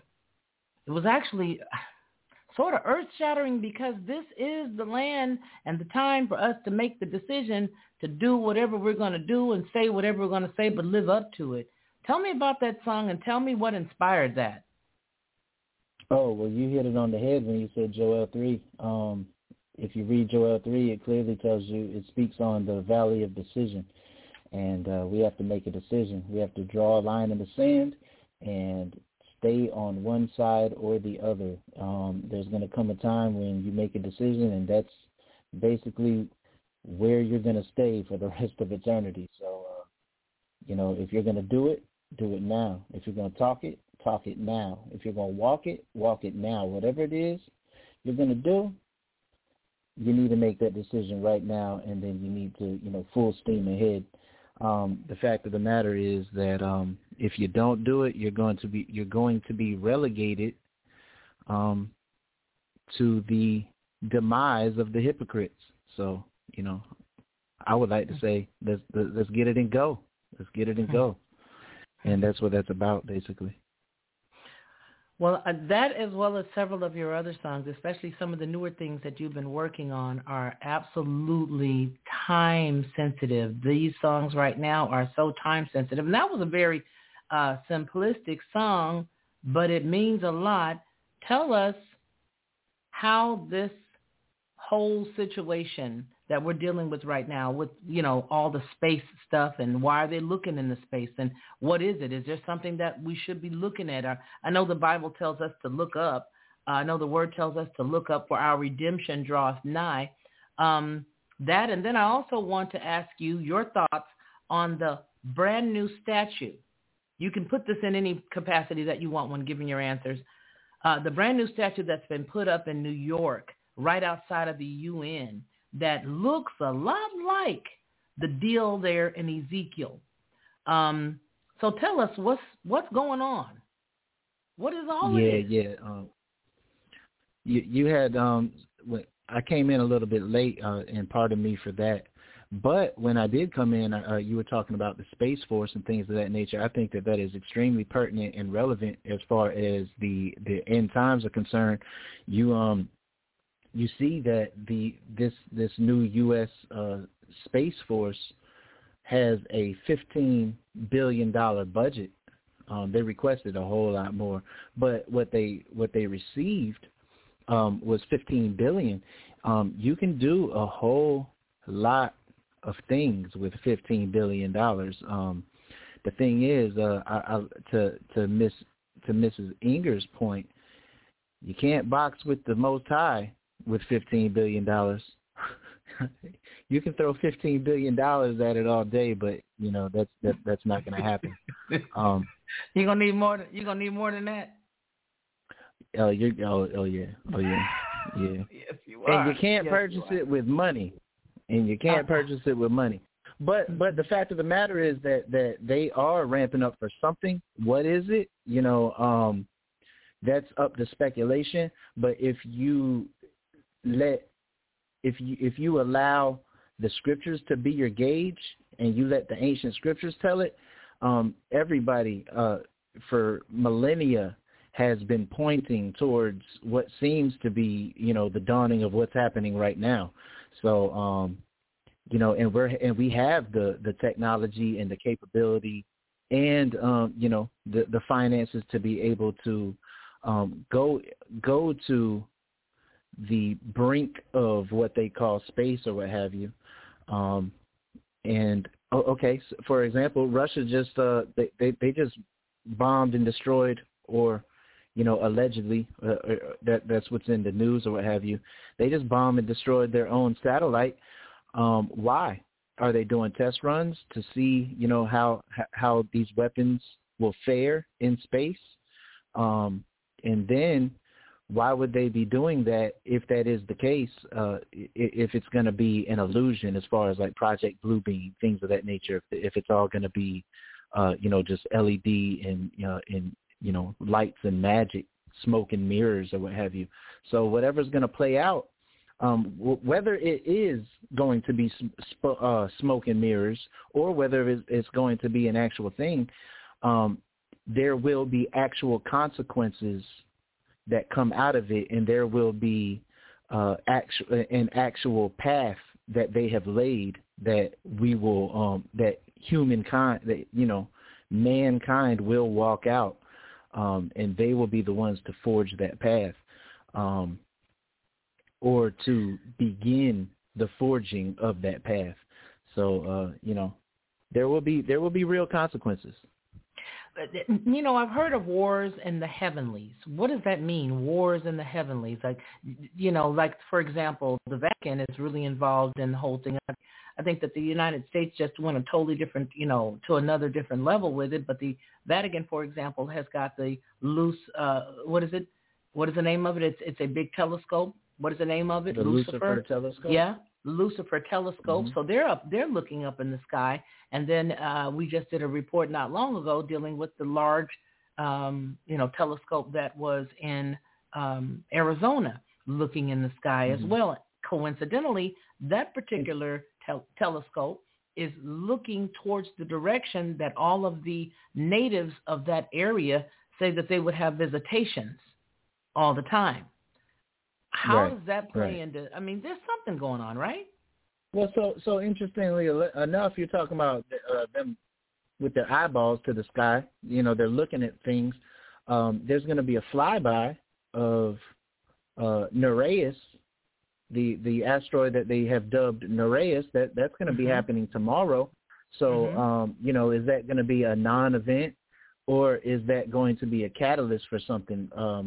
sort of earth-shattering, because this is the land and the time for us to make the decision to do whatever we're going to do and say whatever we're going to say, but live up to it. Tell me about that song and tell me what inspired that. Oh, well, you hit it on the head when you said Joel 3. If you read Joel 3, it clearly tells you, it speaks on the valley of decision. And we have to make a decision. We have to draw a line in the sand and stay on one side or the other. There's going to come a time when you make a decision, and that's basically where you're going to stay for the rest of eternity. So, if you're going to do it now. If you're going to talk it now. If you're going to walk it now. Whatever it is you're going to do, you need to make that decision right now, and then you need to, full steam ahead. The fact of the matter is that if you don't do it, you're going to be relegated to the demise of the hypocrites. So, I would like to say let's get it and go. Let's get it and go. And that's what that's about, basically. Well, that as well as several of your other songs, especially some of the newer things that you've been working on, are absolutely time sensitive. These songs right now are so time sensitive. And that was a very simplistic song, but it means a lot. Tell us how this whole situation that we're dealing with right now with, all the space stuff, and why are they looking in the space, and what is it? Is there something that we should be looking at? I know the Bible tells us to look up. I know the word tells us to look up, for our redemption draweth nigh. That, and then I also want to ask you your thoughts on the brand new statue. You can put this in any capacity that you want when giving your answers. The brand new statue that's been put up in New York, right outside of the UN, that looks a lot like the deal there in Ezekiel. So tell us what's going on. What is all of this? Yeah. You had I came in a little bit late, and pardon me for that. But when I did come in, you were talking about the Space Force and things of that nature. I think that is extremely pertinent and relevant as far as the end times are concerned. You see that this new U.S. Space Force has a $15 billion budget. They requested a whole lot more, but what they received was $15 billion. You can do a whole lot of things with $15 billion. The thing is, to Mrs. Inger's point, you can't box with the Most High with $15 billion. You can throw $15 billion at it all day, but that's not going to happen. You're gonna need more. You're gonna need more than that. Yeah. Yes, you are. And you can't purchase it with money. But the fact of the matter is that they are ramping up for something. What is it? That's up to speculation. But if you allow the scriptures to be your gauge, and you let the ancient scriptures tell it, everybody for millennia has been pointing towards what seems to be, the dawning of what's happening right now. So, and we have the technology and the capability and, the finances to be able to go to the brink of what they call space or what have you. So for example, Russia just they just bombed and destroyed, or allegedly that's what's in the news or what have you. They just bombed and destroyed their own satellite. Why? Are they doing test runs to see how these weapons will fare in space? And then why would they be doing that if that is the case, if it's going to be an illusion as far as like Project Bluebeam, things of that nature, if it's all going to be, just LED and lights and magic, smoke and mirrors or what have you. So whatever's going to play out, whether it is going to be smoke and mirrors or whether it's going to be an actual thing, there will be actual consequences that come out of it, and there will be an actual path that they have laid that we will that humankind, that mankind will walk out, and they will be the ones to forge that path, or to begin the forging of that path. So there will be real consequences. I've heard of wars in the heavenlies. What does that mean, wars in the heavenlies? Like, like, for example, the Vatican is really involved in the whole thing. I think that the United States just went a totally different, to another different level with it. But the Vatican, for example, has got the what is it? What is the name of it? It's a big telescope. What is the name of it? The Lucifer telescope? Yeah, Lucifer telescope. Mm-hmm. So they're looking up in the sky. And then we just did a report not long ago dealing with the large, telescope that was in Arizona looking in the sky as well. Coincidentally, that particular telescope is looking towards the direction that all of the natives of that area say that they would have visitations all the time. How does that play into, there's something going on, right? Well, so interestingly enough, you're talking about them with their eyeballs to the sky. They're looking at things. There's going to be a flyby of Nereus, the asteroid that they have dubbed Nereus. That's going to be happening tomorrow. So, is that going to be a non-event, or is that going to be a catalyst for something?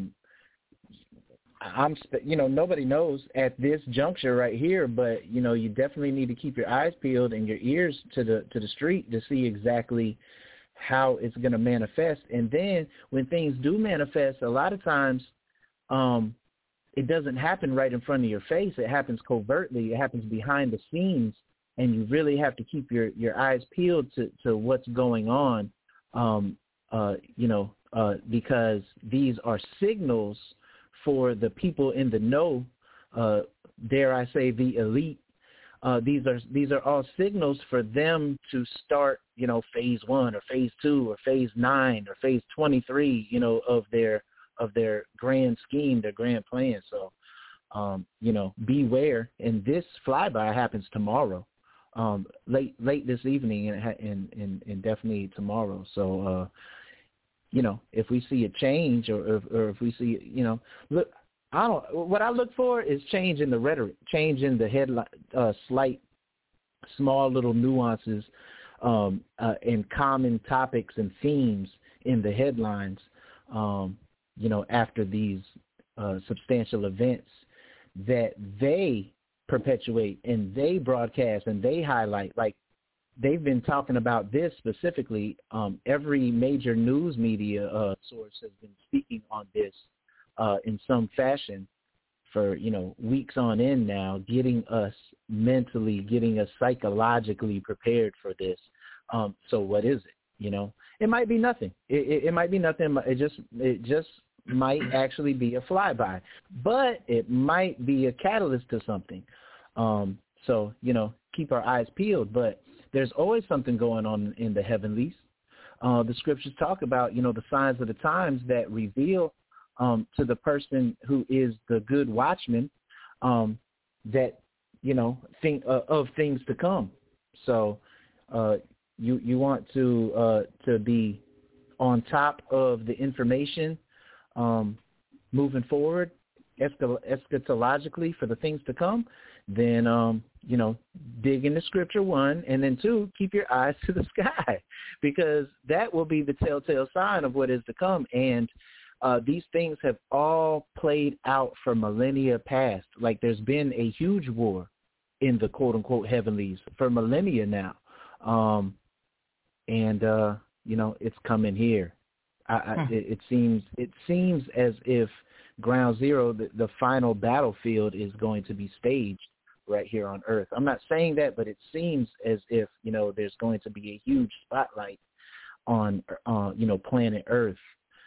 Nobody knows at this juncture right here, but you definitely need to keep your eyes peeled and your ears to the street to see exactly how it's going to manifest. And then when things do manifest, a lot of times it doesn't happen right in front of your face. It happens covertly. It happens behind the scenes, and you really have to keep your eyes peeled to what's going on, because these are signals for the people in the know, dare I say the elite. These are all signals for them to start, phase 1 or phase 2 or phase 9 or phase 23, of their grand scheme, their grand plan. So, beware. And this flyby happens tomorrow, late this evening, and definitely tomorrow. So, if we see a change, or if we see, look, what I look for is change in the rhetoric, change in the headline, slight, small little nuances, and common topics and themes in the headlines, after these substantial events that they perpetuate and they broadcast and they highlight. Like, they've been talking about this specifically. Every major news media source has been speaking on this in some fashion for, weeks on end now, getting us mentally, getting us psychologically prepared for this. So what is it? It might be nothing. It might be nothing. It just might actually be a flyby, but it might be a catalyst to something. So, keep our eyes peeled, but there's always something going on in the heavenlies. The scriptures talk about, the signs of the times that reveal to the person who is the good watchman that, think of things to come. So you want to be on top of the information moving forward eschatologically for the things to come. Then, dig into Scripture, 1, and then 2, keep your eyes to the sky, because that will be the telltale sign of what is to come. And these things have all played out for millennia past. Like, there's been a huge war in the quote-unquote heavenlies for millennia now. It's coming here. It seems as if Ground Zero, the final battlefield, is going to be staged right here on Earth. I'm not saying that, but it seems as if, there's going to be a huge spotlight on planet Earth,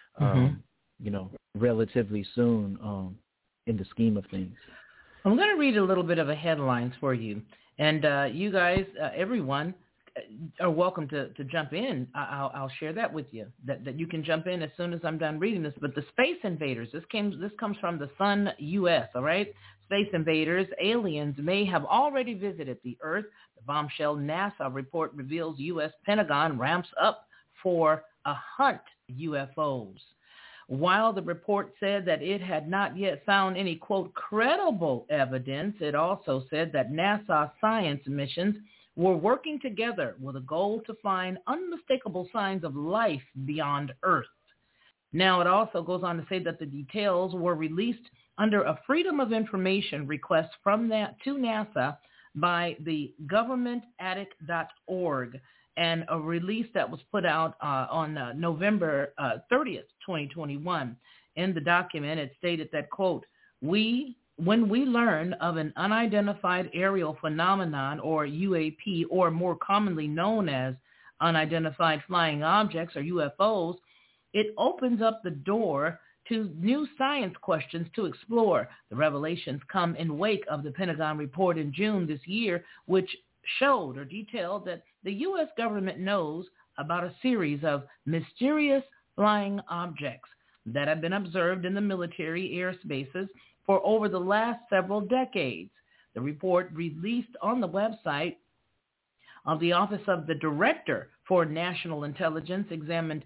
relatively soon in the scheme of things. I'm going to read a little bit of a headlines for you. And you guys, everyone, are welcome to jump in. I'll share that with you, that you can jump in as soon as I'm done reading this. But the space invaders, this comes from the Sun U.S., all right? Space invaders, aliens may have already visited the Earth. The bombshell NASA report reveals U.S. Pentagon ramps up for a hunt UFOs. While the report said that it had not yet found any, quote, credible evidence, it also said that NASA science missions were working together with a goal to find unmistakable signs of life beyond Earth. Now, it also goes on to say that the details were released under a Freedom of Information request from that to NASA by the governmentaddict.org, and a release that was put out on November 30th, 2021. In the document, it stated that, quote, when we learn of an unidentified aerial phenomenon, or UAP, or more commonly known as unidentified flying objects, or UFOs, it opens up the door to new science questions to explore. The revelations come in wake of the Pentagon report in June this year, which showed or detailed that the U.S. government knows about a series of mysterious flying objects that have been observed in the military airspaces for over the last several decades. The report, released on the website of the Office of the Director for National Intelligence, examined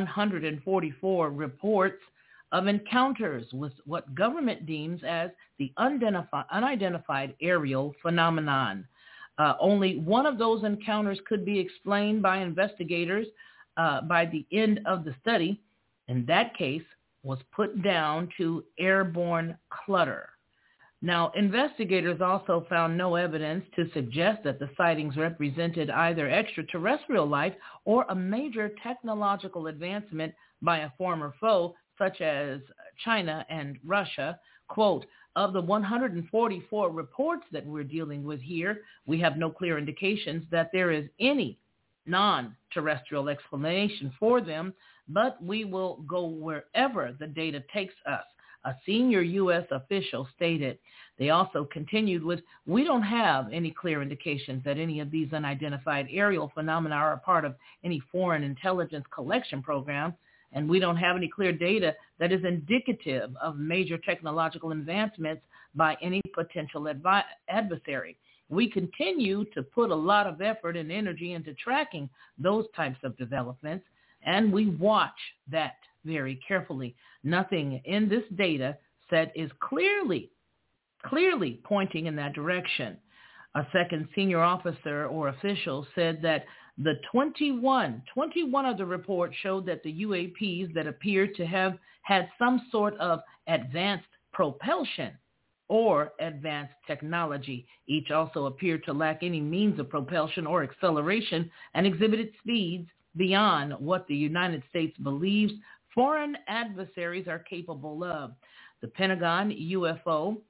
144 reports of encounters with what government deems as the unidentified aerial phenomenon. Only one of those encounters could be explained by investigators by the end of the study. In that case, was put down to airborne clutter. Now, investigators also found no evidence to suggest that the sightings represented either extraterrestrial life or a major technological advancement by a former foe, such as China and Russia. Quote, of the 144 reports that we're dealing with here, we have no clear indications that there is any non-terrestrial explanation for them, but we will go wherever the data takes us, a senior U.S. official stated. They also continued with, we don't have any clear indications that any of these unidentified aerial phenomena are a part of any foreign intelligence collection program, and we don't have any clear data that is indicative of major technological advancements by any potential adversary. We continue to put a lot of effort and energy into tracking those types of developments, and we watch that very carefully. Nothing in this data set is clearly pointing in that direction. A second senior officer or official said that the 21 of the reports showed that the UAPs that appeared to have had some sort of advanced propulsion or advanced technology. Each also appeared to lack any means of propulsion or acceleration and exhibited speeds beyond what the United States believes foreign adversaries are capable of. The Pentagon UFO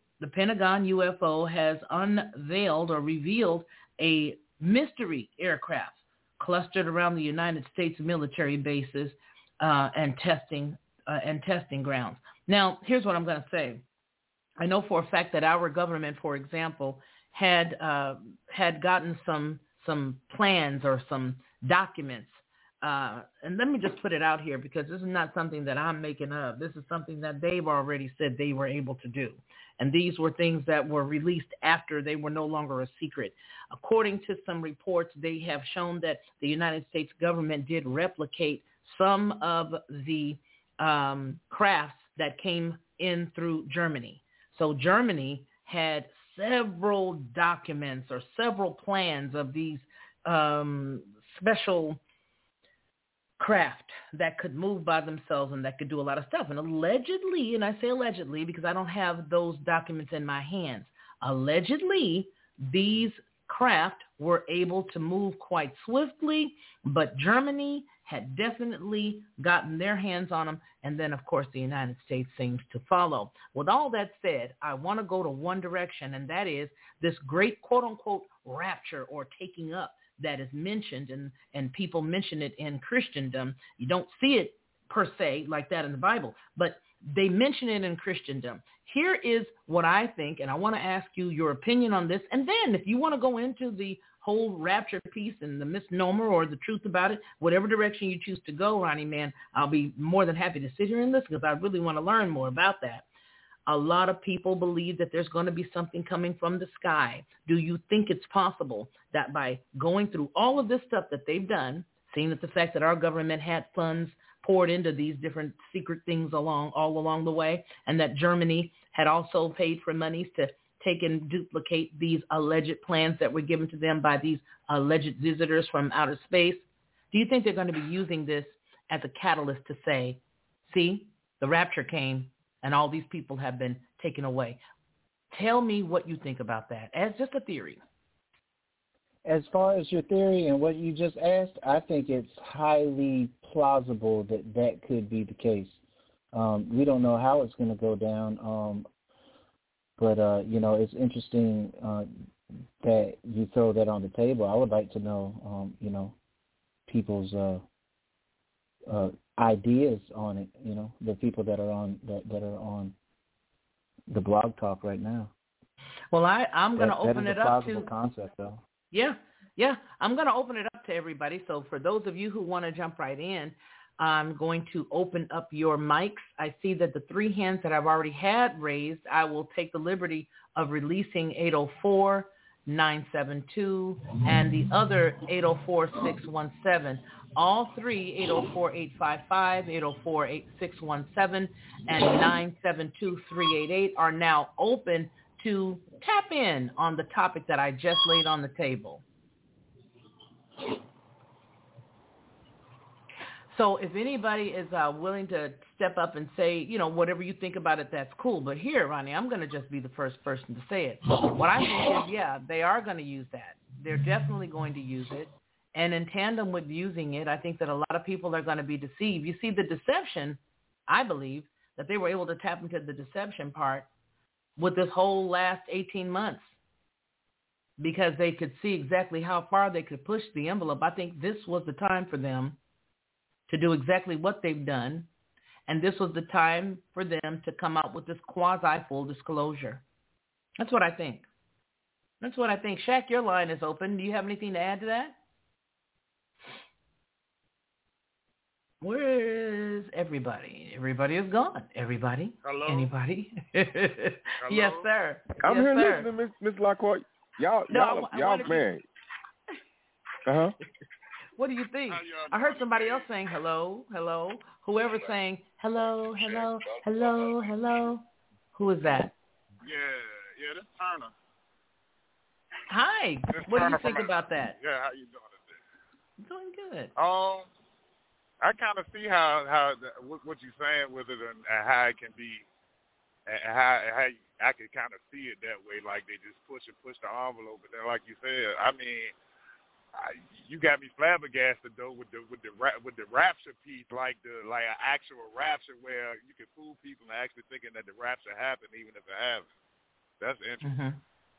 has unveiled or revealed a mystery aircraft clustered around the United States military bases and testing grounds. Now, here's what I'm going to say. I know for a fact that our government, for example, had gotten some plans or some documents. And let me just put it out here, because this is not something that I'm making up. This is something that they've already said they were able to do. And these were things that were released after they were no longer a secret. According to some reports, they have shown that the United States government did replicate some of the crafts that came in through Germany. So Germany had several documents or several plans of these special craft that could move by themselves and that could do a lot of stuff. And allegedly, and I say allegedly because I don't have those documents in my hands, allegedly these craft were able to move quite swiftly, but Germany had definitely gotten their hands on them, and then, of course, the United States seems to follow. With all that said, I want to go to one direction, and that is this great quote-unquote rapture or taking up that is mentioned, and people mention it in Christendom. You don't see it per se like that in the Bible, but they mention it in Christendom. Here is what I think, and I want to ask you your opinion on this, and then if you want to go into the whole rapture piece and the misnomer or the truth about it, whatever direction you choose to go, Ronnie, man, I'll be more than happy to sit here and listen because I really want to learn more about that. A lot of people believe that there's going to be something coming from the sky. Do you think it's possible that by going through all of this stuff that they've done, seeing that the fact that our government had funds poured into these different secret things all along the way, and that Germany had also paid for monies to take and duplicate these alleged plans that were given to them by these alleged visitors from outer space? Do you think they're going to be using this as a catalyst to say, see, the rapture came and all these people have been taken away? Tell me what you think about that as just a theory. As far as your theory and what you just asked, I think it's highly plausible that that could be the case. We don't know how it's going to go down, but it's interesting that you throw that on the table. I would like to know, people's ideas on it. The people that are on that are on the blog talk right now. Well, I'm going to open it up to concept, though. Yeah. I'm going to open it up to everybody. So for those of you who want to jump right in, I'm going to open up your mics. I see that the 3 hands that I've already had raised, I will take the liberty of releasing 804-972 and the other 804-617. All 3, 804-855, 804-617, and 972-388 are now open to tap in on the topic that I just laid on the table. So if anybody is willing to step up and say, whatever you think about it, that's cool. But here, Ronnie, I'm going to just be the first person to say it. What I think is, they are going to use that. They're definitely going to use it. And in tandem with using it, I think that a lot of people are going to be deceived. You see, the deception, I believe, that they were able to tap into the deception part with this whole last 18 months because they could see exactly how far they could push the envelope. I think this was the time for them to do exactly what they've done, and this was the time for them to come out with this quasi-full disclosure. That's what I think. Shaq, your line is open. Do you have anything to add to that? Where is everybody? Everybody is gone. Everybody? Hello? Anybody? Hello? Yes, sir. I'm yes, here sir. listening, Miss Lockhart. Y'all, man. Uh-huh. What do you think? I heard somebody else saying hello, hello. Whoever's saying hello, hello, hello, hello. Who is that? Yeah, this Turner. Hi. What do you think about that? Yeah, how you doing today? Doing good. I kind of see how what you're saying with it and how it can be, and how I can kind of see it that way, like they just push the envelope. But then, like you said, I mean, you got me flabbergasted though with the rapture piece, like an actual rapture where you can fool people and actually thinking that the rapture happened even if it hasn't. That's interesting.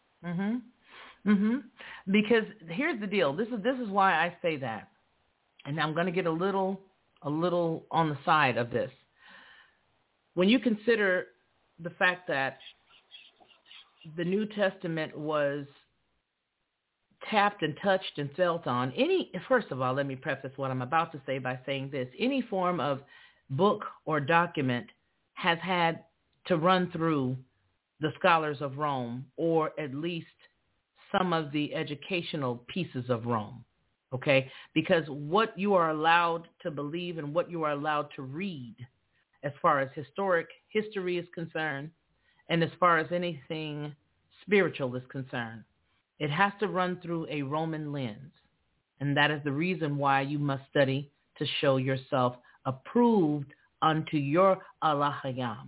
Because here's the deal. This is why I say that, and I'm going to get a little on the side of this. When you consider the fact that the New Testament was tapped and touched and felt on, first of all, let me preface what I'm about to say by saying this. Any form of book or document has had to run through the scholars of Rome, or at least some of the educational pieces of Rome. Okay, because what you are allowed to believe and what you are allowed to read as far as history is concerned, and as far as anything spiritual is concerned, it has to run through a Roman lens. And that is the reason why you must study to show yourself approved unto your Allahayam,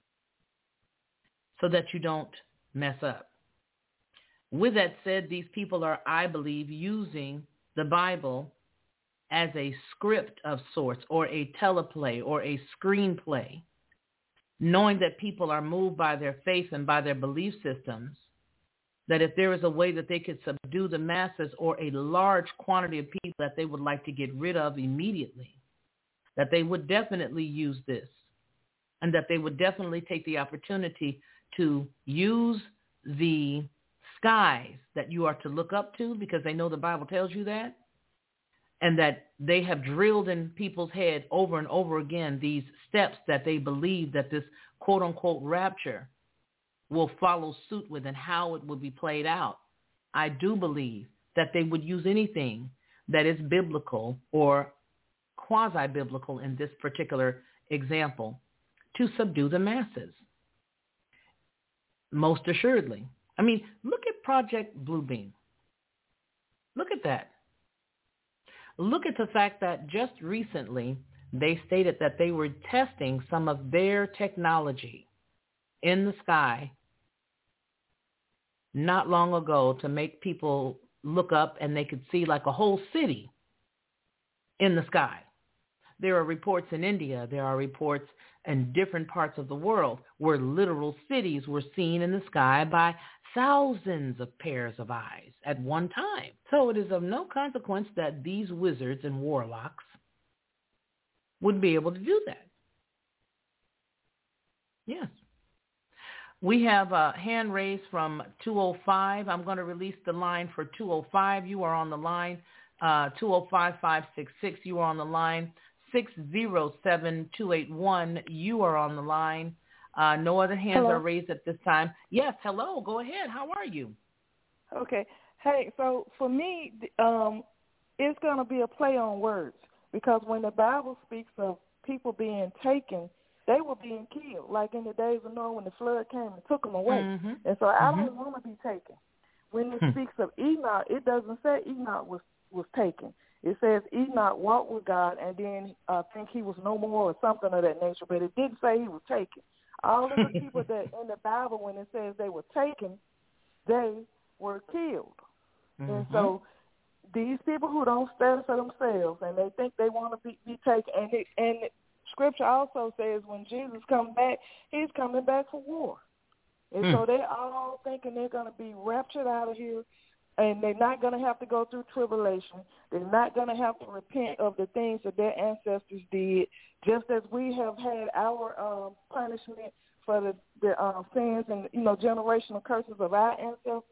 so that you don't mess up. With that said, these people are, I believe, using the Bible as a script of sorts, or a teleplay, or a screenplay, knowing that people are moved by their faith and by their belief systems, that if there is a way that they could subdue the masses or a large quantity of people that they would like to get rid of immediately, that they would definitely use this, and that they would definitely take the opportunity to use the skies that you are to look up to, because they know the Bible tells you that, and that they have drilled in people's head over and over again these steps that they believe that this quote-unquote rapture will follow suit with and how it will be played out. I do believe that they would use anything that is biblical or quasi-biblical in this particular example to subdue the masses. Most assuredly. I mean, look at Project Bluebeam. Look at that. Look at the fact that just recently they stated that they were testing some of their technology in the sky not long ago to make people look up and they could see like a whole city in the sky. There are reports in India, there are reports in different parts of the world where literal cities were seen in the sky by thousands of pairs of eyes at one time. So it is of no consequence that these wizards and warlocks would be able to do that. Yes. We have a hand raised from 205. I'm going to release the line for 205. You are on the line. 205-566. You are on the line. 607-281. You are on the line. No other hands are raised at this time. Yes, hello. Go ahead. How are you? Okay. Hey, so for me, it's going to be a play on words because when the Bible speaks of people being taken, they were being killed, like in the days of Noah when the flood came and took them away. Mm-hmm. And so I don't want to be taken. When it speaks of Enoch, it doesn't say Enoch was taken. It says Enoch walked with God, and then I think he was no more or something of that nature, but it didn't say he was taken. All of the people that in the Bible, when it says they were taken, they were killed. Mm-hmm. And so these people who don't stand for themselves and they think they want to be taken, and Scripture also says when Jesus comes back, he's coming back for war. And so they're all thinking they're going to be raptured out of here, and they're not going to have to go through tribulation. They're not going to have to repent of the things that their ancestors did, just as we have had our punishment for the sins and, generational curses of our ancestors.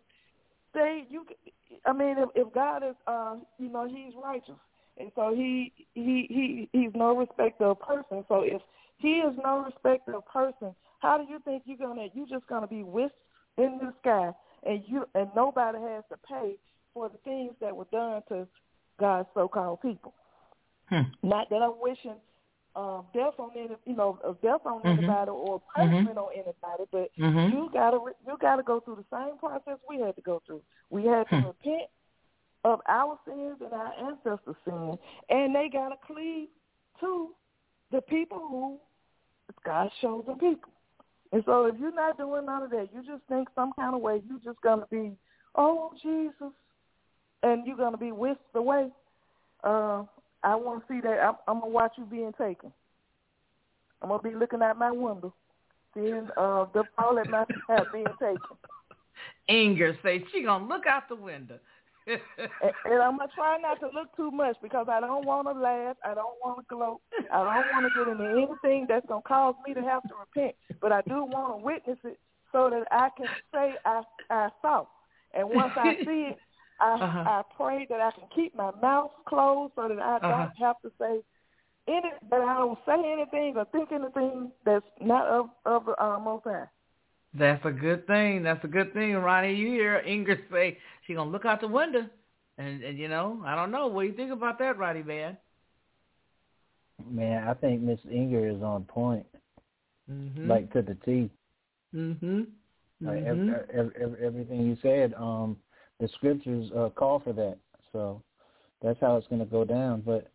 If God is, he's righteous. And so he's no respecter of person. So if he is no respecter of person, how do you think you're just gonna be whisked in the sky and nobody has to pay for the things that were done to God's so-called people? Not that I'm wishing death on anybody or punishment on anybody, but you gotta go through the same process we had to go through. We had to repent of our sins and our ancestors' sins, and they got to cleave to the people who God's chosen people. And so if you're not doing none of that, you just think some kind of way you're just going to be, oh, Jesus, and you're going to be whisked away. I want to see that. I'm going to watch you being taken. I'm going to be looking out my window, seeing the fall at my hat being taken. Inger says she's going to look out the window. and I'm going to try not to look too much because I don't want to laugh. I don't want to gloat. I don't want to get into anything that's going to cause me to have to repent. But I do want to witness it so that I can say I saw. And once I see it, I pray that I can keep my mouth closed so that I don't have to say that I don't say anything or think anything that's not of the Most High. That's a good thing. That's a good thing, Ronnie. You hear Inger say she's going to look out the window. And I don't know. What do you think about that, Roddy, man? Man, I think Miss Inger is on point. Like to the T. Like everything you said, the scriptures call for that. So that's how it's going to go down. But,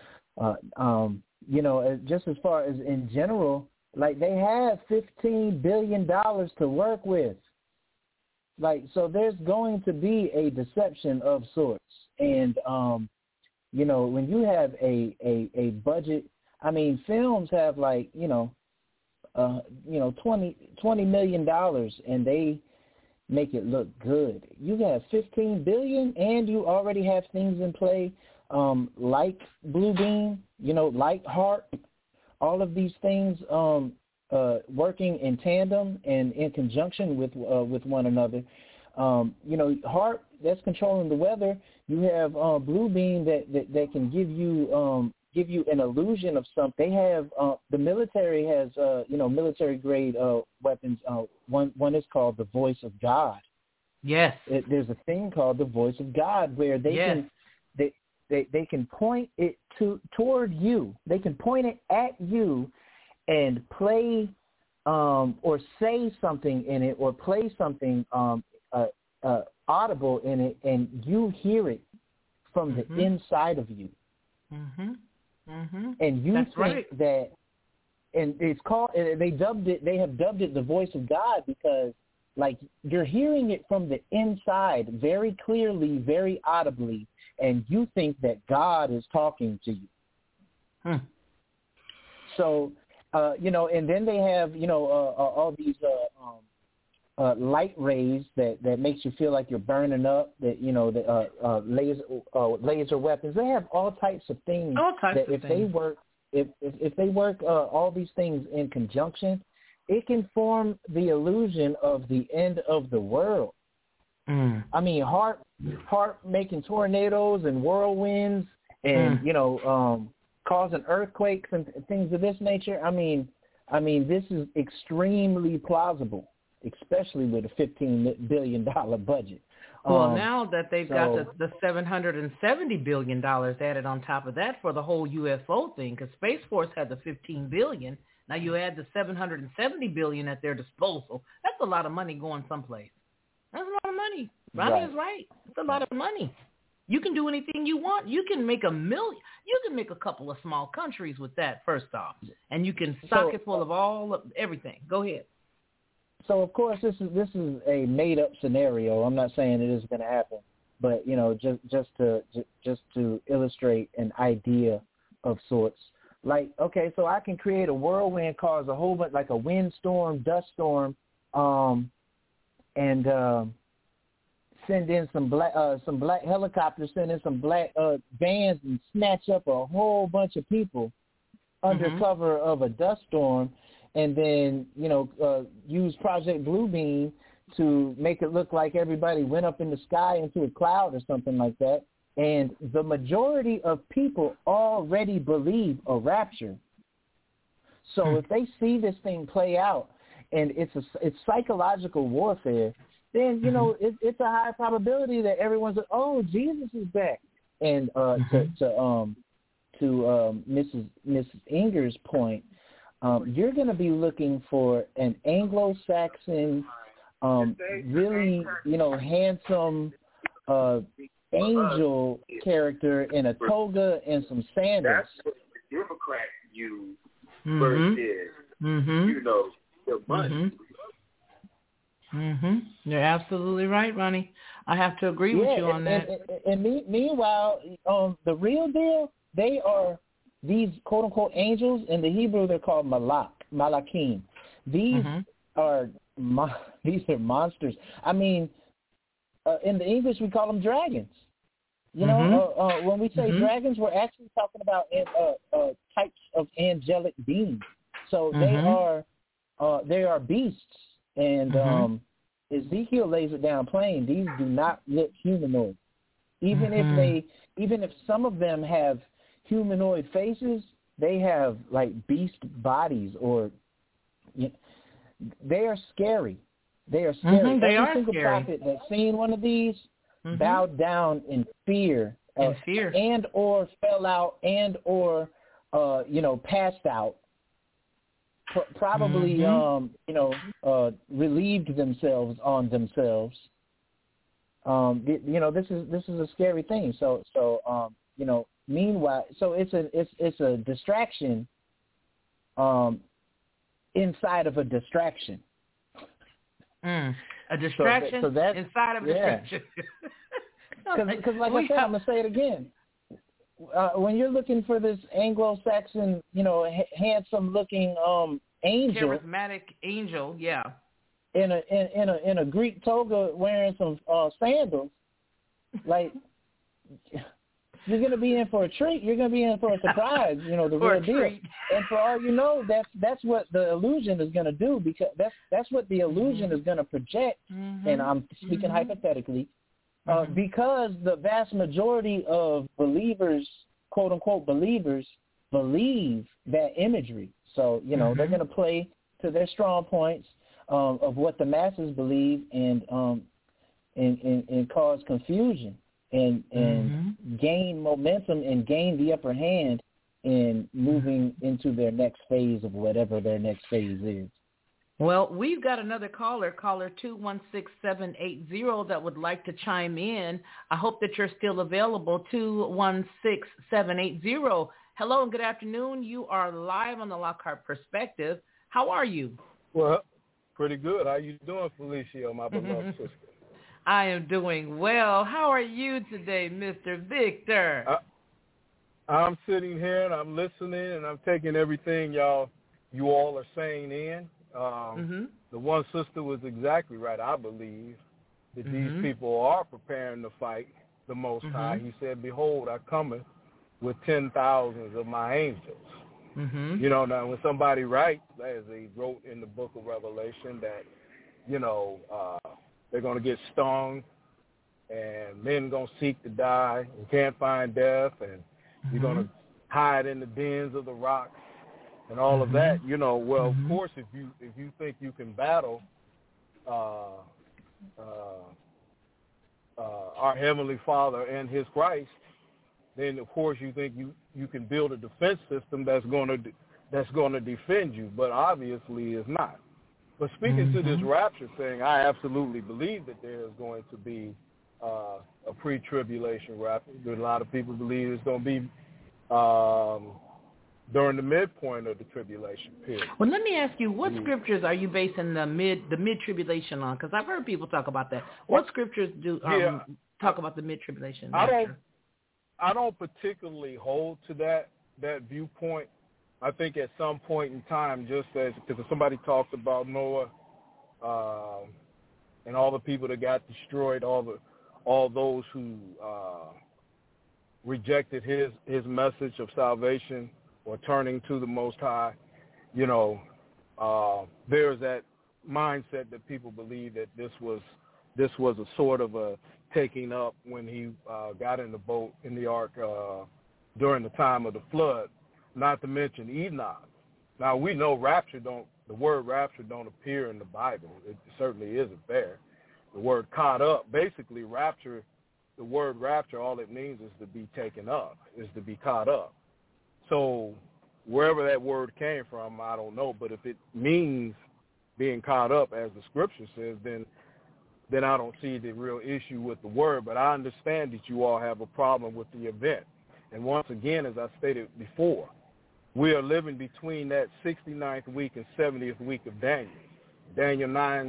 just as far as in general, like they have $15 billion to work with. Like, so there's going to be a deception of sorts. And, when you have a budget, films have like, $20 million and they make it look good. You have $15 billion and you already have things in play like Bluebeam, like HAARP. All of these things working in tandem and in conjunction with one another. HAARP, that's controlling the weather. You have Bluebeam that can give you an illusion of something. They have the military has military grade weapons. One is called the Voice of God. Yes, there's a thing called the Voice of God where they can. They can point it toward you. They can point it at you and play or say something in it or play something audible in it, and you hear it from the inside of you. And you think that, and it's called, they have dubbed it the voice of God because, like, you're hearing it from the inside very clearly, very audibly, and you think that God is talking to you. So, and then they have, all these light rays that makes you feel like you're burning up, that, the laser weapons. They have all types of things that if they work, if they work all these things in conjunction, it can form the illusion of the end of the world. I mean, heart making tornadoes and whirlwinds and, causing earthquakes and things of this nature. I mean, this is extremely plausible, especially with a $15 billion budget. Well, now that they've got the $770 billion added on top of that for the whole UFO thing, because Space Force had the $15 billion. Now you add the $770 billion at their disposal. That's a lot of money going someplace. That's a lot of money. Ronnie is right. It's a lot of money. You can do anything you want. You can make $1 million. You can make a couple of small countries with that, first off, and you can stock it full of everything. Go ahead. So of course this is a made up scenario. I'm not saying it is going to happen, but just to illustrate an idea of sorts. Like, okay, so I can create a whirlwind, cause a whole bunch, like a windstorm, dust storm, and send in some black helicopters, send in some black vans, and snatch up a whole bunch of people under cover of a dust storm, and then use Project Bluebeam to make it look like everybody went up in the sky into a cloud or something like that. And the majority of people already believe a rapture. So if they see this thing play out, and it's psychological warfare, then it's a high probability that everyone's like, oh, Jesus is back. And to Mrs. Inger's point, you're going to be looking for an Anglo-Saxon, really handsome angel character in a toga and some sandals. That's what the Democrats use versus, the money. You're absolutely right, Ronnie. I have to agree with you on that. And meanwhile, the real deal, they are these quote-unquote angels. In the Hebrew, they're called malakim. These are monsters. I mean, in the English, we call them dragons. When we say dragons, we're actually talking about types of angelic beings. So they are beasts. And Ezekiel lays it down plain. These do not look humanoid. Even if some of them have humanoid faces, they have like beast bodies, or they are scary. They are scary. Every single prophet that's seen one of these bowed down in fear, and or fell out, and or passed out. Probably relieved themselves on themselves. This is a scary thing. So meanwhile, so it's a distraction inside of a distraction. A distraction so inside of a distraction. Because like I said, I'm gonna say it again. When you're looking for this Anglo-Saxon, handsome-looking angel, charismatic angel, in a Greek toga wearing some sandals, like you're gonna be in for a treat. You're gonna be in for a surprise. The real deal. And for all you know, that's what the illusion is gonna do, because that's what the illusion is gonna project. And I'm speaking hypothetically. Because the vast majority of believers, quote unquote believers, believe that imagery. So, they're going to play to their strong points of what the masses believe, and cause confusion and gain momentum and gain the upper hand in moving into their next phase of whatever their next phase is. Well, we've got another caller 216780, that would like to chime in. I hope that you're still available, 216780. Hello and good afternoon. You are live on the Lockhart Perspective. How are you? Well, pretty good. How you doing, Felicia, my beloved sister? I am doing well. How are you today, Mr. Victor? I'm sitting here and I'm listening and I'm taking everything you all are saying in. The one sister was exactly right. I believe that these people are preparing to fight the Most High. He said, "Behold, I cometh with 10,000s of my angels." You know, now when somebody writes, as they wrote in the book of Revelation, that, you know, they're going to get stung and men going to seek to die and can't find death, and you're going to hide in the dens of the rocks and all of that, you know. Well, of course, if you think you can battle our Heavenly Father and His Christ, then of course you think you can build a defense system that's going to defend you. But obviously, it's not. But speaking to this rapture thing, I absolutely believe that there is going to be a pre-tribulation rapture. A lot of people believe it's going to be during the midpoint of the tribulation period. Well, let me ask you, what scriptures are you basing the mid-tribulation on? Because I've heard people talk about that. What scriptures do talk about the mid-tribulation rapture? I don't particularly hold to that viewpoint. I think at some point in time, just as because somebody talked about Noah and all the people that got destroyed, all those who rejected his message of salvation or turning to the Most High, you know, there's that mindset that people believe that this was a sort of a taking up when he got in the boat in the ark during the time of the flood. Not to mention Enoch. Now we know the word rapture don't appear in the Bible. It certainly isn't there. The word caught up, basically rapture. The word rapture, all it means is to be taken up, is to be caught up. So wherever that word came from, I don't know. But if it means being caught up, as the scripture says, then I don't see the real issue with the word. But I understand that you all have a problem with the event. And once again, as I stated before, we are living between that 69th week and 70th week of Daniel. Daniel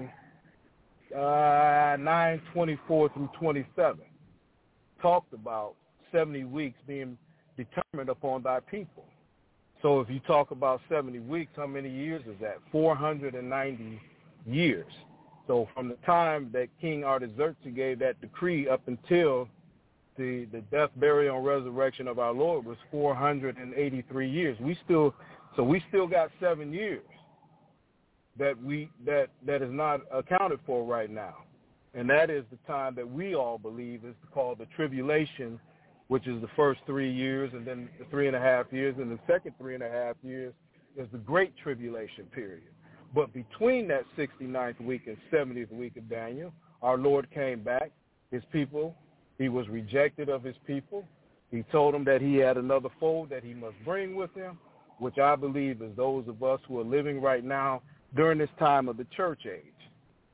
9:24 through 27 talked about 70 weeks being determined upon thy people. So if you talk about 70 weeks, how many years is that? 490 years. So from the time that King Artaxerxes gave that decree up until the death, burial, and resurrection of our Lord was 483 years. We still got 7 years that is not accounted for right now. And that is the time that we all believe is called the tribulation, which is the first 3 years, and then the 3.5 years, and the second 3.5 years is the great tribulation period. But between that 69th week and 70th week of Daniel, our Lord came back. His people, he was rejected of his people. He told them that he had another fold that he must bring with him, which I believe is those of us who are living right now during this time of the church age.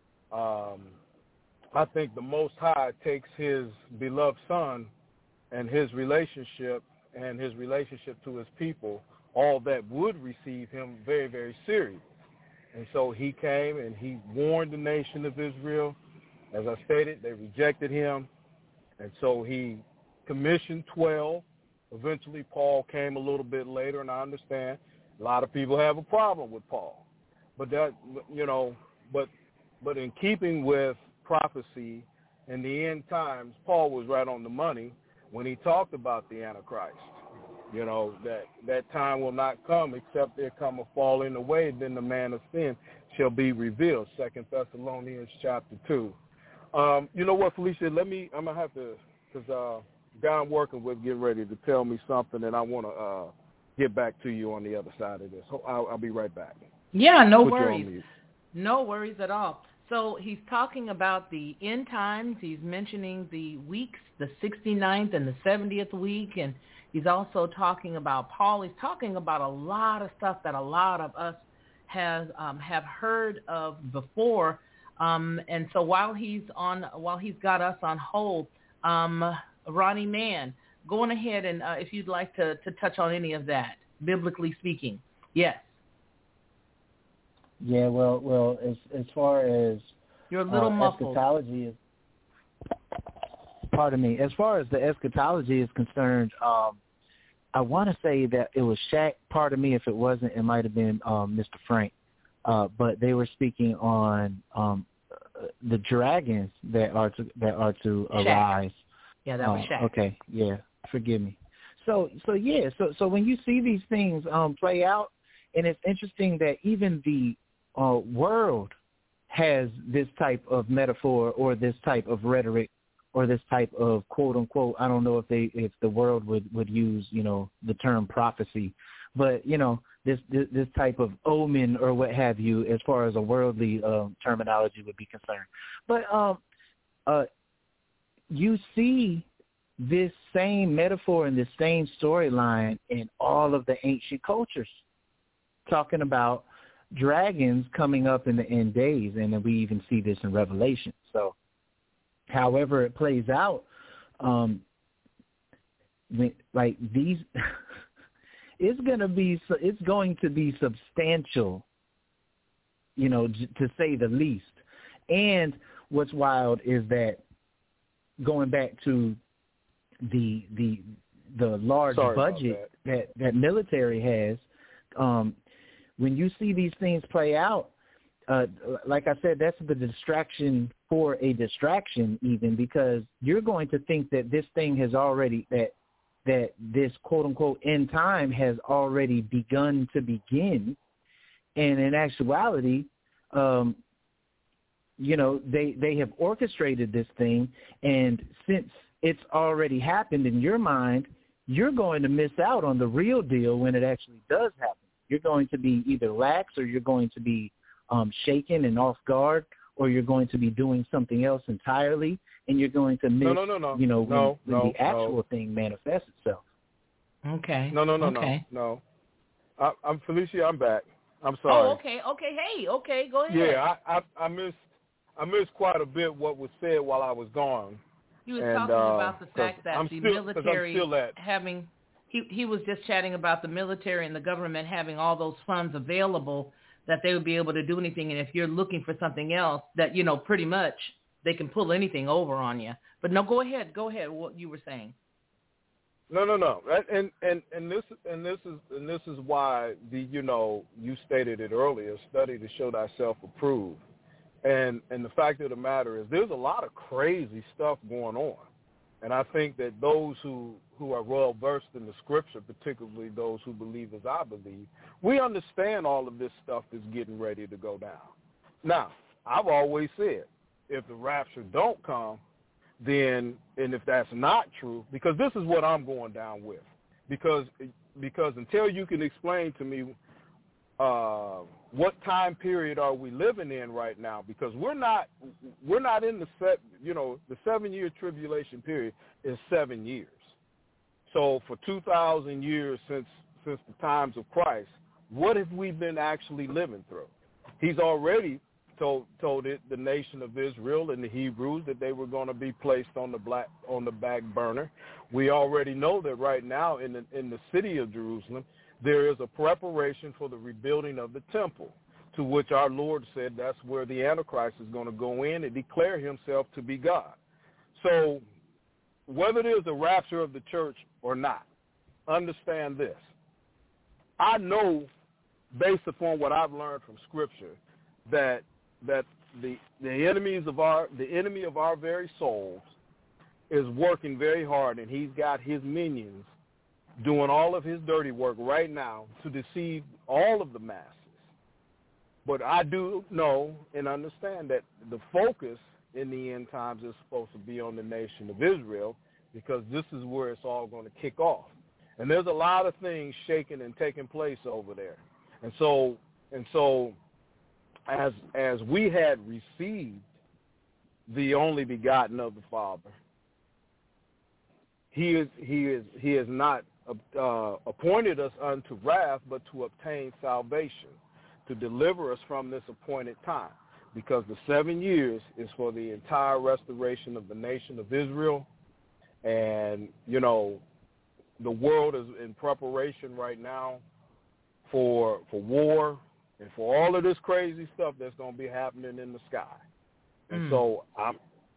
I think the Most High takes his beloved Son and his relationship to his people, all that would receive him, very, very serious. And so he came and he warned the nation of Israel. As I stated, they rejected him. And so he commissioned 12. Eventually, Paul came a little bit later, and I understand a lot of people have a problem with Paul. But that, you know, but in keeping with prophecy in the end times, Paul was right on the money when he talked about the Antichrist. You know, that time will not come except there come a falling away, then the man of sin shall be revealed, 2 Thessalonians chapter 2. You know what, Felicia, I'm going to have to, because the guy I'm working with getting ready to tell me something, and I want to get back to you on the other side of this. I'll be right back. Yeah, no worries. No worries at all. So he's talking about the end times. He's mentioning the weeks, the 69th and the 70th week, and he's also talking about Paul. He's talking about a lot of stuff that a lot of us have heard of before. And so while he's got us on hold, Ronnie Mann, going ahead and if you'd like to touch on any of that, biblically speaking, yes. Yeah, well, as far as you're a little muffled. Eschatology is, pardon me. As far as the eschatology is concerned, I want to say that it was Shaq. Pardon me if it wasn't. It might have been Mr. Frank. But they were speaking on the dragons that are to arise. Yeah, that was Shaq. Okay, yeah, forgive me. So when you see these things play out, and it's interesting that even the world has this type of metaphor or this type of rhetoric or this type of quote unquote, I don't know if the world would use, the term prophecy, but this type of omen or what have you, as far as a worldly terminology would be concerned. But you see this same metaphor and this same storyline in all of the ancient cultures, talking about dragons coming up in the end days, and then we even see this in Revelation. So however it plays out, like these, it's going to be substantial, to say the least. And what's wild is that, going back to the large budget that military has, when you see these things play out, like I said, that's the distraction for a distraction, even, because you're going to think that this thing has already, that this quote-unquote end time has already begun to begin. And in actuality, they have orchestrated this thing, and since it's already happened in your mind, you're going to miss out on the real deal when it actually does happen. You're going to be either lax, or you're going to be shaken and off guard, or you're going to be doing something else entirely, and you're going to miss, when the actual thing manifests itself. Okay. No. I'm Felicia. I'm back. I'm sorry. Oh, okay. Hey, okay, go ahead. Yeah, I missed quite a bit what was said while I was gone. He was talking about the fact that the military having. He was just chatting about the military and the government having all those funds available, that they would be able to do anything. And if you're looking for something else, that, pretty much they can pull anything over on you. But no, go ahead. What you were saying. No. And this is why you stated it earlier, study to show thyself approved. And the fact of the matter is, there's a lot of crazy stuff going on. And I think that those who are well versed in the scripture, particularly those who believe as I believe, we understand all of this stuff is getting ready to go down. Now, I've always said, if the rapture don't come, then, and if that's not true, because this is what I'm going down with, because until you can explain to me what time period are we living in right now, because we're not in the 7-year tribulation period is 7 years. So for 2,000 years since the times of Christ, what have we been actually living through? He's already told the nation of Israel and the Hebrews that they were going to be placed on the back burner. We already know that right now in the city of Jerusalem, there is a preparation for the rebuilding of the temple, to which our Lord said that's where the Antichrist is going to go in and declare himself to be God. So whether there's a rapture of the church or not, understand this. I know, based upon what I've learned from Scripture, that the enemy of our very souls is working very hard, and he's got his minions doing all of his dirty work right now to deceive all of the masses. But I do know and understand that the focus in the end times is supposed to be on the nation of Israel, because this is where it's all going to kick off. And there's a lot of things shaking and taking place over there. And so as we had received the only begotten of the Father, he is not appointed us unto wrath, but to obtain salvation, to deliver us from this appointed time, because the 7 years is for the entire restoration of the nation of Israel. And, the world is in preparation right now for war and for all of this crazy stuff that's going to be happening in the sky. And so I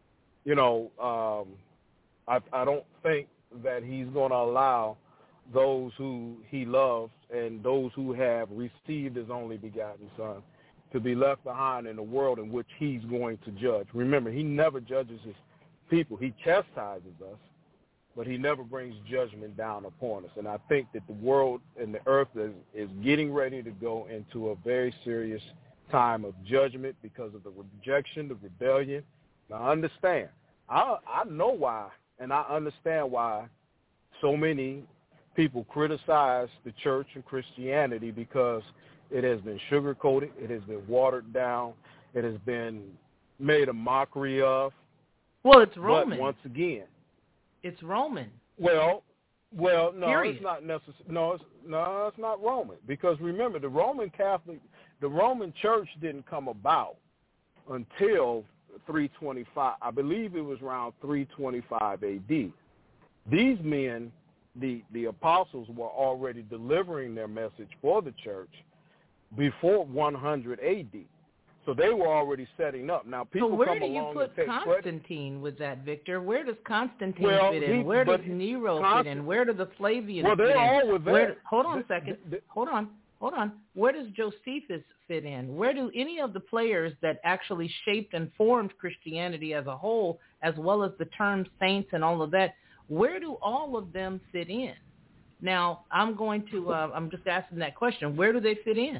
don't think that he's going to allow those who he loves and those who have received his only begotten Son to be left behind in a world in which he's going to judge. Remember, he never judges his people. He chastises us, but he never brings judgment down upon us. And I think that the world and the earth is getting ready to go into a very serious time of judgment because of the rejection, the rebellion. Now, understand, I know why, and I understand why so many people criticize the church and Christianity, because it has been sugar-coated, it has been watered down, it has been made a mockery of. Well, it's Roman. But once again, it's Roman. Well, no, Period. It's not necessary. No, it's not Roman, because remember, the Roman Church didn't come about until 325. I believe it was around 325 A.D. These men, the apostles, were already delivering their message for the church before 100 A.D. So they were already setting up. Now, people come along and take credit. So where do you put Constantine with that, Victor? Where does Constantine fit in? Where does Nero fit in? Where do the Flavians fit in? Well, they're all with that. Hold on a second. Hold on. Where does Josephus fit in? Where do any of the players that actually shaped and formed Christianity as a whole, as well as the term saints and all of that, where do all of them fit in? Now, I'm just asking that question. Where do they fit in?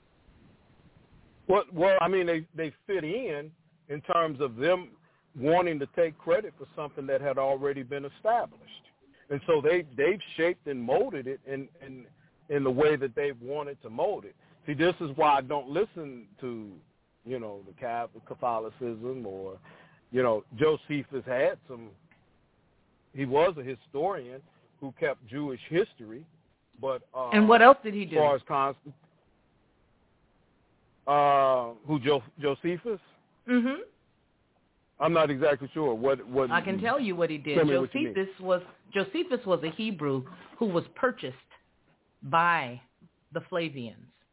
Well, I mean, they fit in terms of them wanting to take credit for something that had already been established. And so they've shaped and molded it in the way that they've wanted to mold it. See, this is why I don't listen to, the Catholicism or, Josephus had he was a historian who kept Jewish history, but and what else did he do? As far as Josephus? Mm-hmm. I'm not exactly sure what. I can tell you what he did. Josephus was a Hebrew who was purchased by the Flavians,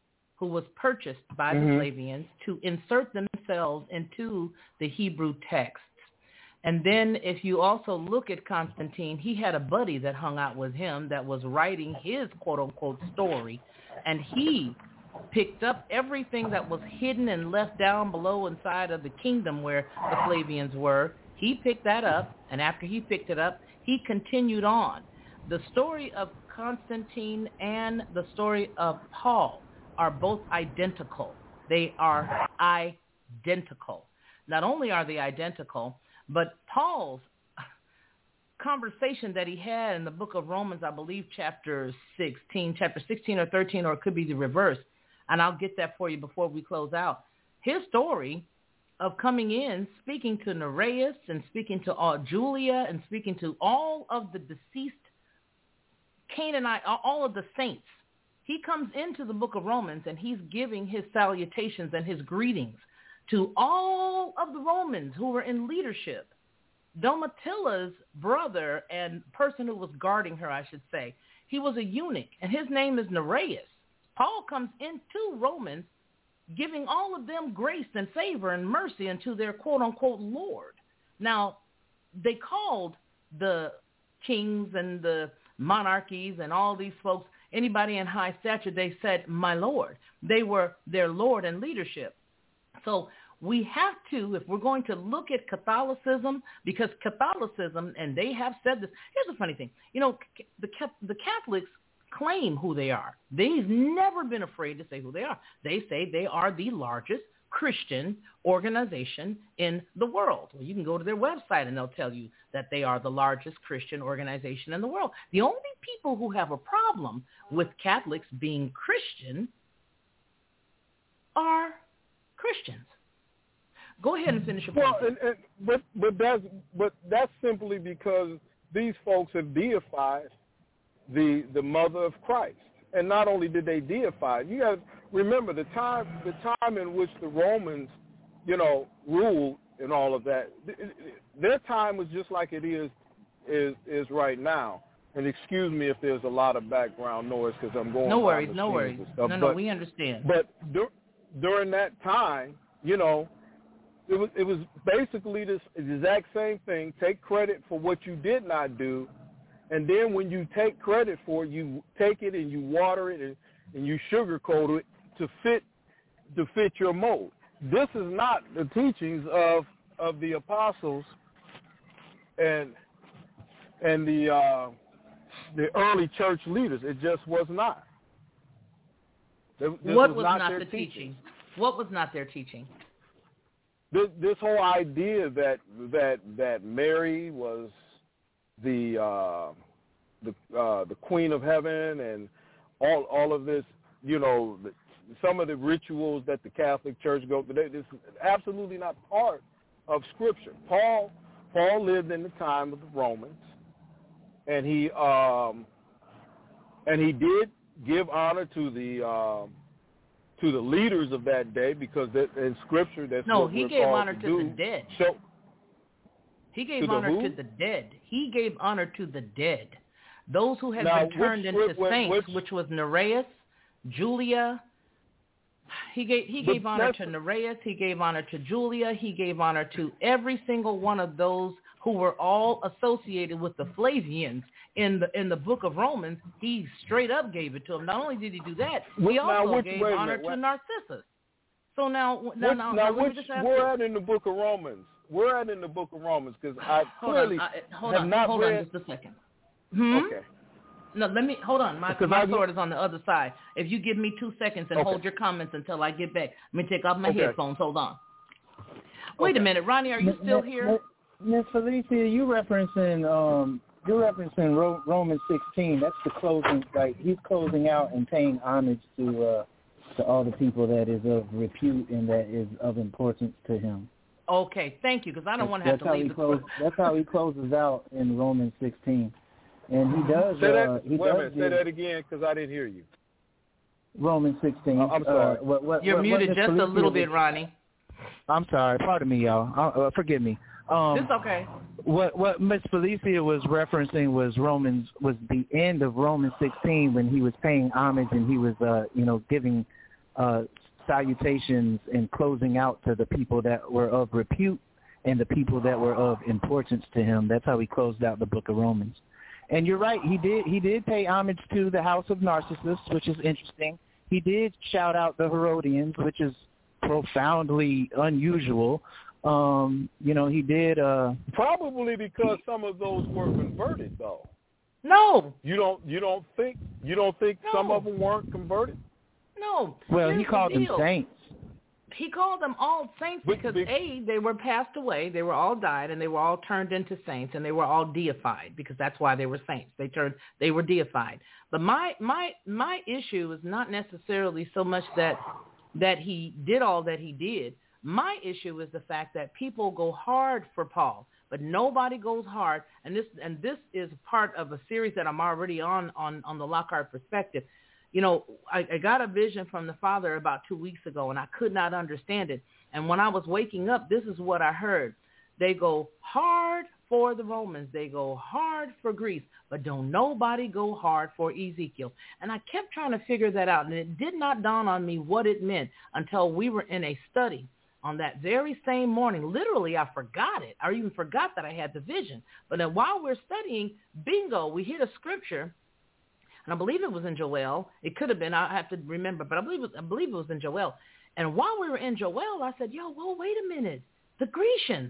to insert themselves into the Hebrew texts. And then if you also look at Constantine, he had a buddy that hung out with him that was writing his quote-unquote story, and he picked up everything that was hidden and left down below inside of the kingdom where the Flavians were. He picked that up, and after he picked it up, he continued on. The story of Constantine and the story of Paul are both identical. They are identical. Not only are they identical, but Paul's conversation that he had in the book of Romans, I believe chapter 16 or 13, or it could be the reverse, and I'll get that for you before we close out. His story of coming in, speaking to Nereus and speaking to Julia and speaking to all of the deceased Canaanite, all of the saints. He comes into the book of Romans and he's giving his salutations and his greetings to all of the Romans who were in leadership. Domitilla's brother and person who was guarding her, I should say, he was a eunuch, and his name is Nereus. Paul comes into Romans giving all of them grace and favor and mercy unto their quote-unquote Lord. Now, they called the kings and the monarchies and all these folks, anybody in high stature, they said, my Lord. They were their Lord and leadership. So we have to, if we're going to look at Catholicism, because Catholicism, and they have said this, here's the funny thing, the Catholics claim who they are. They've never been afraid to say who they are. They say they are the largest Christian organization in the world. Well, you can go to their website and they'll tell you that they are the largest Christian organization in the world. The only people who have a problem with Catholics being Christian are Christians. Go ahead and finish your point. But that's simply because these folks have deified the mother of Christ, And not only did they deify it, you got to remember the time in which the Romans, ruled and all of that. Their time was just like it is right now. And excuse me if there's a lot of background noise because I'm going. No worries. And stuff. No, we understand. But during that time, it was basically this exact same thing. Take credit for what you did not do, and then when you take credit for it, you take it and you water it and you sugarcoat it to fit your mold. This is not the teachings of the apostles and the early church leaders. It just was not. What was not their teaching? What was not their teaching? This whole idea that Mary was the Queen of Heaven and all of this, some of the rituals that the Catholic Church go through, this is absolutely not part of Scripture. Paul lived in the time of the Romans, and he did give honor to the leaders of that day because in Scripture that's what he we're gave called honor to to do. the dead. So he gave honor to the dead. He gave honor to the dead, those who had been turned into saints, which was Nereus, Julia. He gave honor to Nereus. He gave honor to Julia. He gave honor to every single one of those who were all associated with the Flavians in the book of Romans. He straight up gave it to them. Not only did he do that, he also gave honor to Narcissus. So now we're at in the book of Romans. We're at in the book of Romans because I clearly have not read. Hold on just a second. Okay. No, hold on. My sword is on the other side. If you give me 2 seconds and hold your comments until I get back. Let me take off my headphones. Hold on. Wait a minute, Ronnie. Are you still here? Miss Felicia, you're referencing Romans 16. That's the closing. Like he's closing out and paying homage to all the people that is of repute and that is of importance to him. Okay, thank you, because I don't want to have to leave That's how he closes out in Romans 16. And he does. Say that again, because I didn't hear you. Romans 16. I'm sorry. You're muted just a little bit, Ronnie. I'm sorry. Pardon me, y'all. Forgive me. It's okay. What Miss Felicia was referencing was the end of Romans 16 when he was paying homage and he was giving salutations and closing out to the people that were of repute and the people that were of importance to him. That's how he closed out the book of Romans. And you're right, he did pay homage to the house of Narcissus, which is interesting. He did shout out the Herodians, which is profoundly unusual. He did probably because some of those were converted though. No. You don't think some of them weren't converted? No. Well, he called them saints. He called them all saints because they were passed away, they were all died, and they were all turned into saints, and they were all deified because that's why they were saints. They were deified. But my issue is not necessarily so much that he did all that he did. My issue is the fact that people go hard for Paul, but nobody goes hard. And this is part of a series that I'm already on the Lockhart Perspective. I got a vision from the Father about 2 weeks ago, and I could not understand it. And when I was waking up, this is what I heard. They go hard for the Romans. They go hard for Greece, but don't nobody go hard for Ezekiel. And I kept trying to figure that out, and it did not dawn on me what it meant until we were in a study on that very same morning. Literally, I forgot it. I even forgot that I had the vision. But then while we're studying, bingo, we hit a scripture. And I believe it was in Joel. It could have been. I have to remember, but I believe it was in Joel. And while we were in Joel, I said, wait a minute. The Grecians.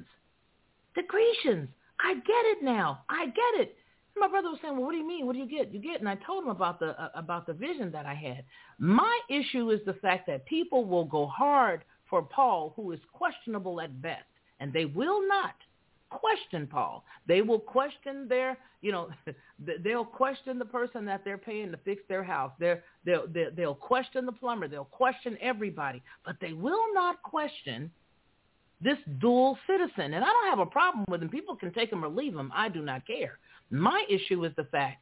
I get it now. I get it. And my brother was saying, well, what do you mean? What do you get? And I told him about the vision that I had. My issue is the fact that people will go hard for Paul, who is questionable at best, and they will not question Paul. They will question they'll question the person that they're paying to fix their house. They'll question the plumber. They'll question everybody, but they will not question this dual citizen. And I don't have a problem with him. People can take him or leave him. I do not care. My issue is the fact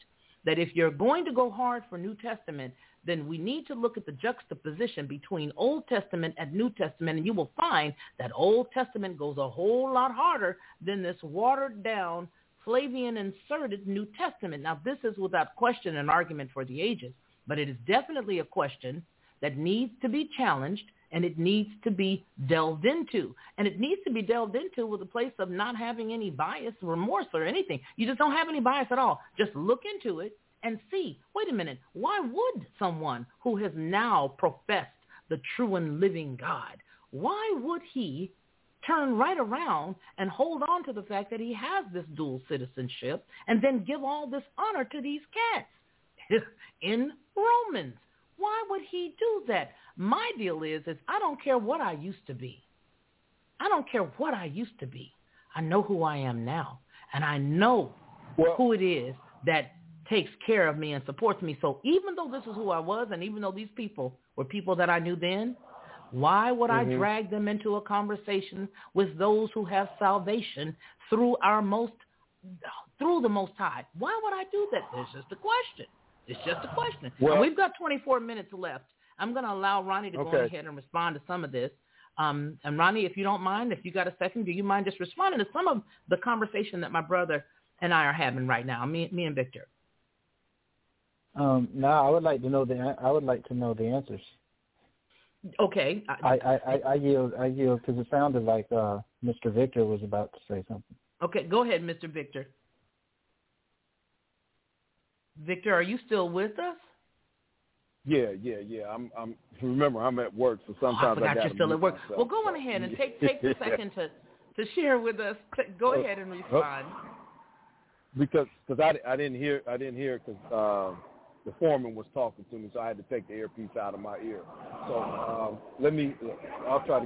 that if you're going to go hard for New Testament, then we need to look at the juxtaposition between Old Testament and New Testament, and you will find that Old Testament goes a whole lot harder than this watered-down, Flavian-inserted New Testament. Now, this is without question an argument for the ages, but it is definitely a question that needs to be challenged, and it needs to be delved into. And it needs to be delved into with a place of not having any bias, remorse, or anything. You just don't have any bias at all. Just look into it and see, wait a minute, why would someone who has now professed the true and living God, why would he turn right around and hold on to the fact that he has this dual citizenship and then give all this honor to these cats in Romans? Why would he do that? My deal is I don't care what I used to be. I don't care what I used to be. I know who I am now, and I know who it is that takes care of me and supports me. So even though this is who I was, and even though these people were people that I knew then, why would I drag them into a conversation with those who have salvation through the Most High? Why would I do that? It's just a question. It's just a question. Well, and we've got 24 minutes left. I'm going to allow Ronnie to go ahead and respond to some of this. And Ronnie, if you don't mind, if you got a second, do you mind just responding to some of the conversation that my brother and I are having right now, me and Victor? No, I would like to know the answers. Okay. I yield because it sounded like Mr. Victor was about to say something. Okay, go ahead, Mr. Victor. Victor, are you still with us? Yeah. I'm remember I'm at work, so sometimes I forgot you're still at work. Myself, well, go on ahead and take a second to share with us. Go ahead and respond. Because I didn't hear because the foreman was talking to me, so I had to take the earpiece out of my ear. So I'll try to.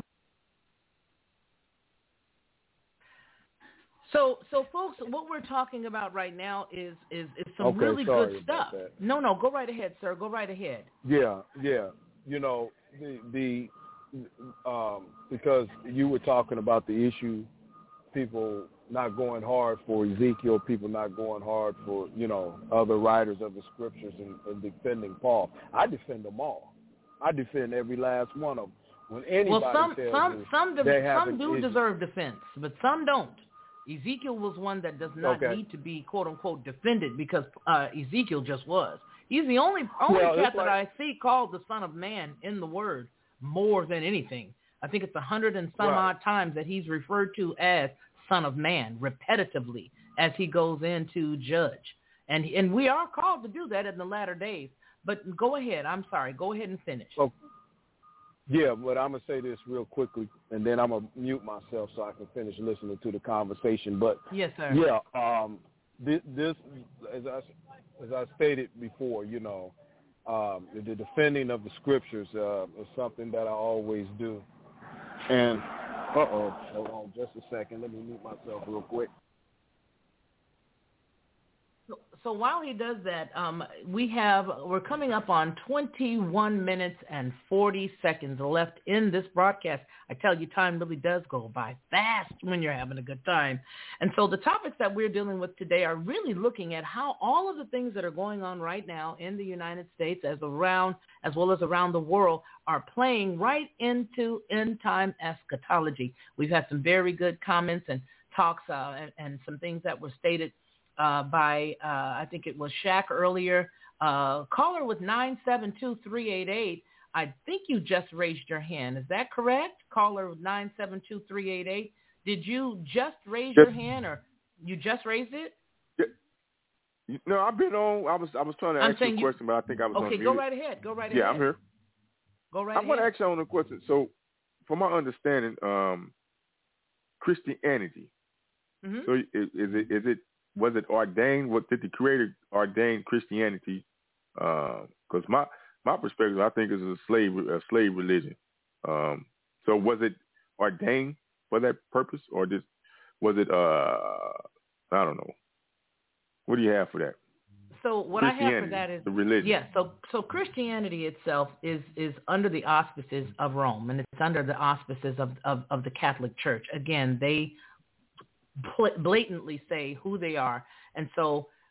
So folks, what we're talking about right now is some really good stuff. No, go right ahead, sir. Go right ahead. Yeah. You know, the because you were talking about the issue, people not going hard for Ezekiel, people not going hard for, other writers of the scriptures and defending Paul. I defend them all. I defend every last one of them. When anybody some do deserve defense, but some don't. Ezekiel was one that does not need to be, quote unquote, defended because Ezekiel just was. He's the only cat that I see called the Son of Man in the Word more than anything. I think it's 100 and some odd times that he's referred to as Son of Man repetitively as he goes in to judge. And we are called to do that in the latter days. But go ahead. I'm sorry. Go ahead and finish. Oh, yeah, but I'm going to say this real quickly, and then I'm going to mute myself so I can finish listening to the conversation. But yes, sir. Yeah, this as I stated before, the defending of the scriptures is something that I always do. And, hold on just a second. Let me mute myself real quick. So while he does that, we're coming up on 21 minutes and 40 seconds left in this broadcast. I tell you, time really does go by fast when you're having a good time. And so the topics that we're dealing with today are really looking at how all of the things that are going on right now in the United States as well as around the world are playing right into end-time eschatology. We've had some very good comments and talks and some things that were stated by, I think it was Shaq earlier. Caller with 972-388, I think you just raised your hand. Is that correct? Caller with 972-388. Did you just raise your hand or you just raised it? Yeah. No, I've been on. I was trying to ask you a question, but I think I was on mute. Okay, go right ahead. Yeah, I'm here. Go right ahead. I want to ask you on a question. So, from my understanding, Christianity. Mm-hmm. So, was it ordained? What did the Creator ordain Christianity? Because my perspective, I think, is a slave religion. So was it ordained for that purpose, or was it? I don't know. What do you have for that? So what I have for that is the religion. Yeah. So Christianity itself is under the auspices of Rome, and it's under the auspices of the Catholic Church. Again, they blatantly say who they are. And so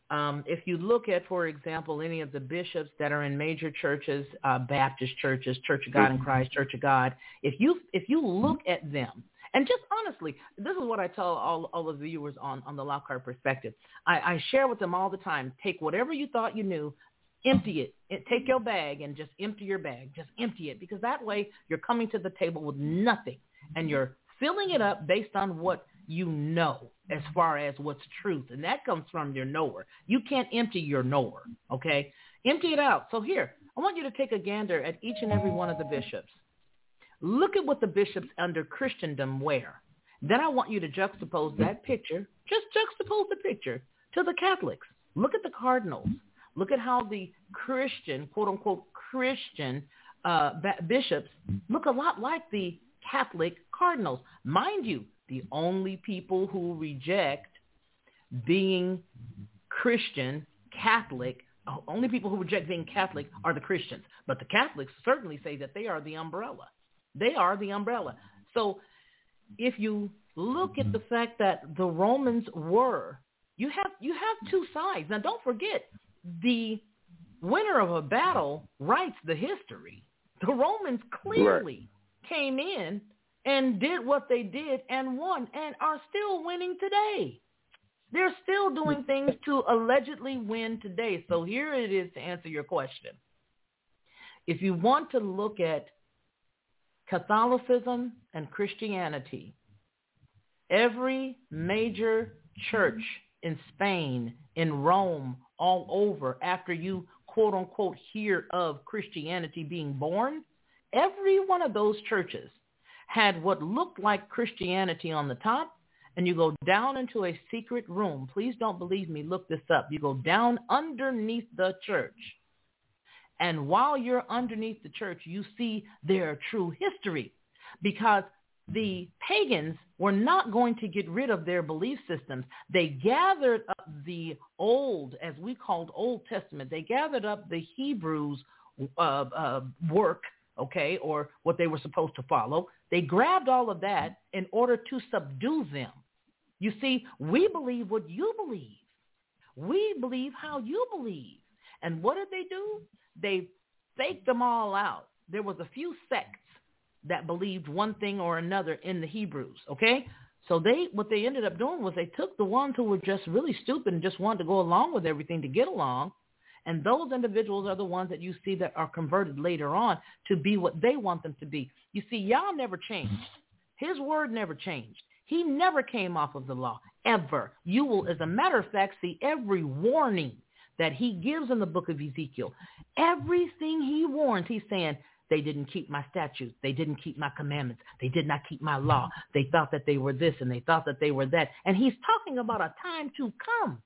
If you look at, for example, any of the bishops that are in major churches, Baptist churches, Church of God in Christ, Church of God, if you look at them, and just honestly, this is what I tell all of the viewers on the Lockhart Perspective. I share with them all the time, take whatever you thought you knew, empty it. Take your bag and just empty your bag. Just empty it, because that way you're coming to the table with nothing, and you're filling it up based on what you know as far as what's truth. And that comes from your knower. You can't empty your knower, okay? Empty it out. So here, I want you to take a gander at each and every one of the bishops. Look at what the bishops under Christendom wear. Then I want you to juxtapose that picture, just juxtapose the picture to the Catholics. Look at the cardinals. Look at how the Christian, quote-unquote Christian bishops look a lot like the Catholic cardinals. Mind you, the only people who reject being Christian, Catholic, only people who reject being Catholic are the Christians. But the Catholics certainly say that they are the umbrella. They are the umbrella. So if you look at the fact that the Romans were, you have two sides. Now don't forget, the winner of a battle writes the history. The Romans clearly came in and did what they did and won and are still winning today. They're still doing things to allegedly win today. So here it is to answer your question. If you want to look at Catholicism and Christianity, every major church in Spain, in Rome, all over, after you quote unquote hear of Christianity being born, every one of those churches had what looked like Christianity on the top, and you go down into a secret room. Please don't believe me. Look this up. You go down underneath the church. And while you're underneath the church, you see their true history, because the pagans were not going to get rid of their belief systems. They gathered up the old, as we called Old Testament, they gathered up the Hebrews' work, okay, or what they were supposed to follow. They grabbed all of that in order to subdue them. You see, we believe what you believe. We believe how you believe. And what did they do? They faked them all out. There was a few sects that believed one thing or another in the Hebrews, okay? So what they ended up doing was they took the ones who were just really stupid and just wanted to go along with everything to get along, and those individuals are the ones that you see that are converted later on to be what they want them to be. You see, Yah never changed. His word never changed. He never came off of the law, ever. You will, as a matter of fact, see every warning that he gives in the book of Ezekiel. Everything he warns, he's saying, they didn't keep my statutes. They didn't keep my commandments. They did not keep my law. They thought that they were this and they thought that they were that. And he's talking about a time to come.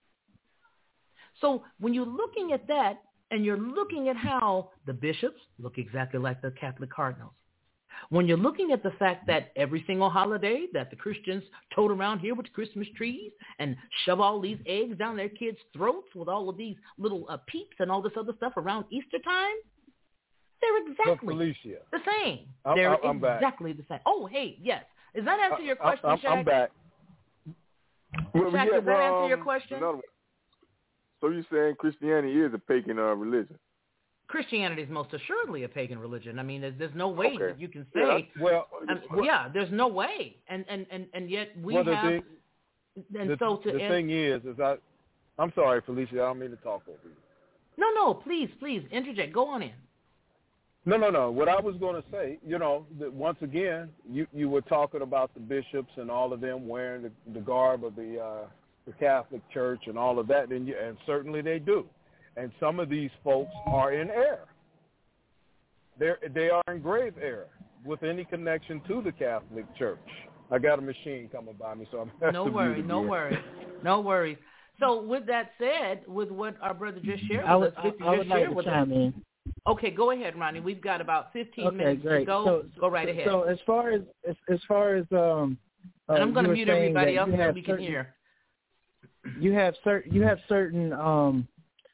So when you're looking at that and you're looking at how the bishops look exactly like the Catholic cardinals, when you're looking at the fact that every single holiday that the Christians tote around here with Christmas trees and shove all these eggs down their kids' throats with all of these little peeps and all this other stuff around Easter time, they're exactly the same. They're exactly the same. Oh, hey, yes. Does that answer your question, Shaq? I'm back. Shaq, does that answer your question? So you're saying Christianity is a pagan religion? Christianity is most assuredly a pagan religion. I mean, there's no way that you can say. Yeah, there's no way, and yet we have. The thing is I'm sorry, Felicia. I don't mean to talk over you. No, please interject. Go on in. No. What I was going to say, that once again, you were talking about the bishops and all of them wearing the garb of the Catholic Church and all of that, and certainly they do. And some of these folks are in error. They are in grave error with any connection to the Catholic Church. I got a machine coming by me, so I'm no worries. So with that said, with what our brother just shared with us, I would like to chime in. Okay, go ahead, Ronnie. We've got about 15 minutes to go. Go right ahead. So as far as and I'm going to mute everybody else so we can hear. You have certain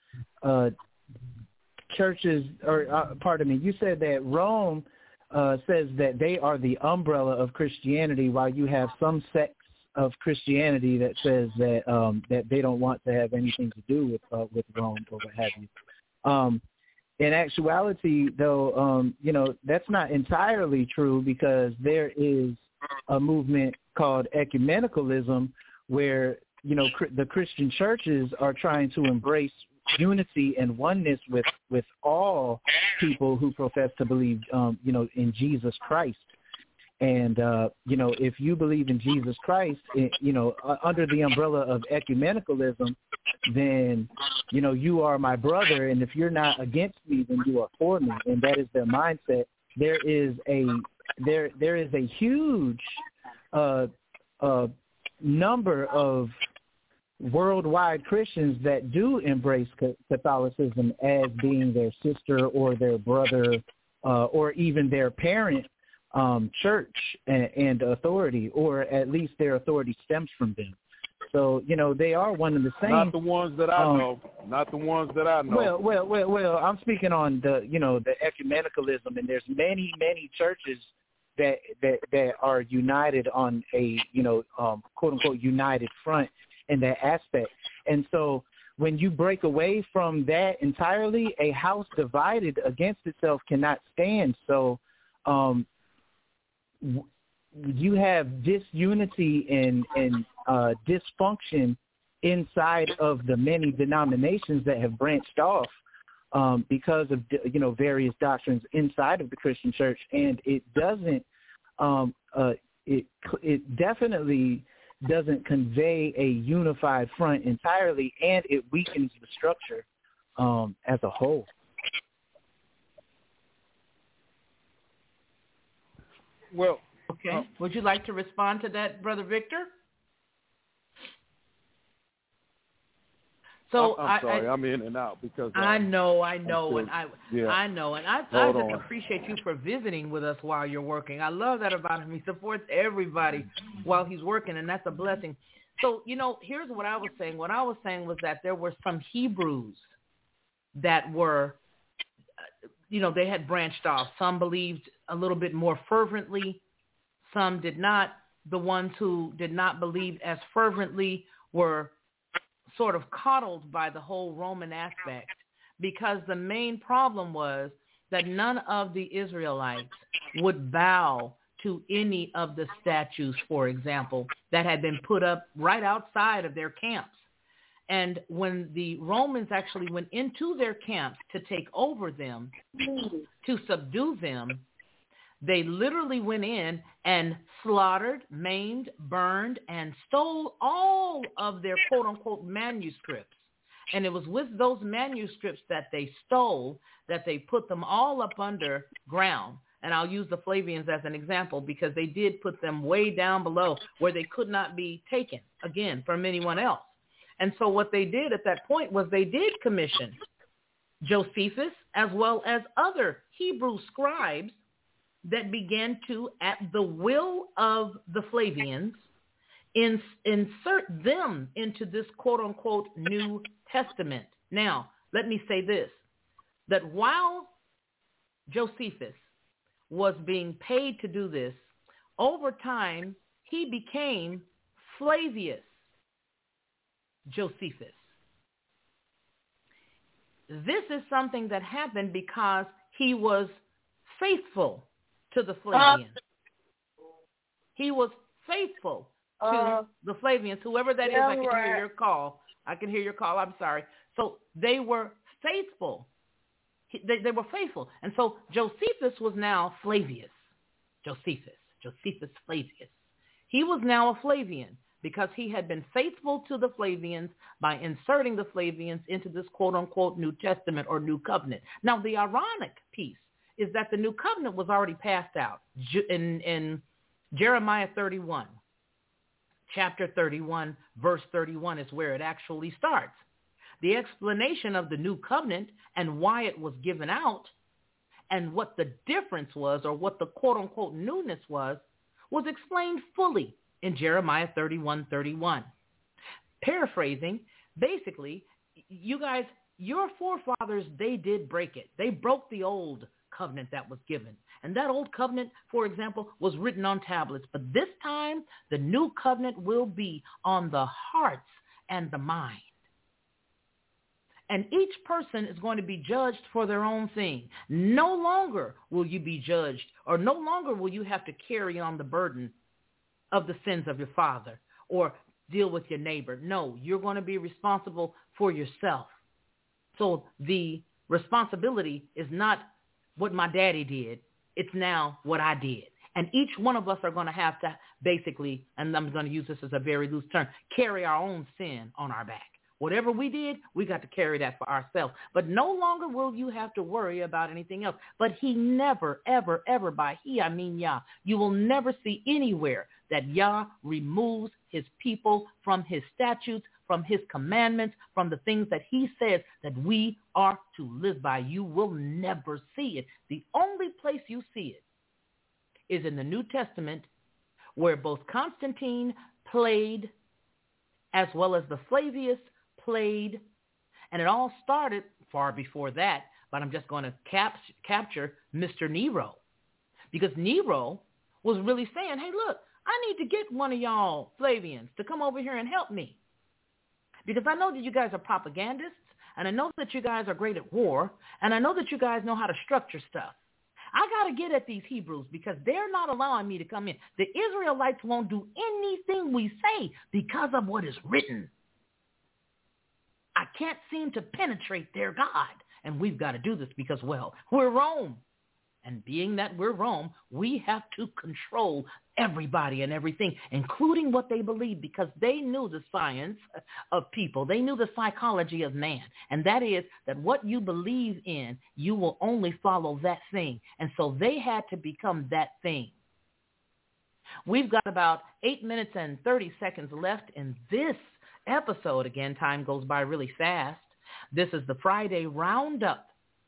churches, or pardon me. You said that Rome says that they are the umbrella of Christianity, while you have some sects of Christianity that says that that they don't want to have anything to do with Rome or what have you. In actuality, though, that's not entirely true, because there is a movement called ecumenicalism where, the Christian churches are trying to embrace unity and oneness with all people who profess to believe, in Jesus Christ. And, if you believe in Jesus Christ, under the umbrella of ecumenicalism, then, you are my brother. And if you're not against me, then you are for me. And that is their mindset. There is a huge number of worldwide Christians that do embrace Catholicism as being their sister or their brother or even their parent church and authority, or at least their authority stems from them. So, they are one and the same. Not the ones that I know. Not the ones that I know. Well, I'm speaking on the ecumenicalism, and there's many churches that are united on a, quote unquote united front in that aspect. And so when you break away from that entirely, a house divided against itself cannot stand. So, you have disunity and dysfunction inside of the many denominations that have branched off because of various doctrines inside of the Christian church, and it doesn't it definitely doesn't convey a unified front entirely, and it weakens the structure as a whole. Well, okay. Would you like to respond to that, Brother Victor? So I'm sorry, I'm in and out because I know, and I just appreciate you for visiting with us while you're working. I love that about him. He supports everybody while he's working, and that's a blessing. So, here's what I was saying. What I was saying was that there were some Hebrews that were, they had branched off. Some believed a little bit more fervently. Some did not. The ones who did not believe as fervently were sort of coddled by the whole Roman aspect, because the main problem was that none of the Israelites would bow to any of the statues, for example, that had been put up right outside of their camps. And when the Romans actually went into their camps to take over them, to subdue them, they literally went in and slaughtered, maimed, burned, and stole all of their quote-unquote manuscripts. And it was with those manuscripts that they stole that they put them all up underground. And I'll use the Flavians as an example because they did put them way down below where they could not be taken, again, from anyone else. And so what they did at that point was they did commission Josephus as well as other Hebrew scribes that began to, at the will of the Flavians, insert them into this quote-unquote New Testament. Now, let me say this, that while Josephus was being paid to do this, over time, he became Flavius Josephus. This is something that happened because he was faithful to the Flavians. He was faithful to the Flavians, whoever that is. I can hear your call. I'm sorry. So they were faithful. They were faithful. And so Josephus was now Flavius. Josephus Flavius. He was now a Flavian because he had been faithful to the Flavians by inserting the Flavians into this quote-unquote New Testament or New Covenant. Now, the ironic piece is that the New Covenant was already passed out in Jeremiah 31. Chapter 31, verse 31 is where it actually starts. The explanation of the New Covenant and why it was given out and what the difference was, or what the quote-unquote newness was explained fully in Jeremiah 31:31. Paraphrasing, basically, you guys, your forefathers, they did break it. They broke the old covenant that was given. And that old covenant, for example, was written on tablets. But this time, the new covenant will be on the hearts and the mind. And each person is going to be judged for their own thing. No longer will you be judged, or no longer will you have to carry on the burden of the sins of your father or deal with your neighbor. No, you're going to be responsible for yourself. So the responsibility is not what my daddy did. It's now what I did. And each one of us are going to have to basically, and I'm going to use this as a very loose term, carry our own sin on our back. Whatever we did, we got to carry that for ourselves. But no longer will you have to worry about anything else. But he never, ever, ever, by he, I mean Yah, you will never see anywhere that Yah removes his people from his statutes, from his commandments, from the things that he says that we are to live by. You will never see it. The only place you see it is in the New Testament, where both Constantine played as well as the Flavius played, and it all started far before that, but I'm just going to capture Mr. Nero, because Nero was really saying, hey, look, I need to get one of y'all Flavians to come over here and help me, because I know that you guys are propagandists, and I know that you guys are great at war, and I know that you guys know how to structure stuff. I got to get at these Hebrews because they're not allowing me to come in. The Israelites won't do anything we say because of what is written. I can't seem to penetrate their God. And we've got to do this because, well, we're Rome. And being that we're Rome, we have to control everybody and everything, including what they believe, because they knew the science of people. They knew the psychology of man. And that is that what you believe in, you will only follow that thing. And so they had to become that thing. We've got about 8 minutes and 30 seconds left in this episode. Again, time goes by really fast. This is the Friday Roundup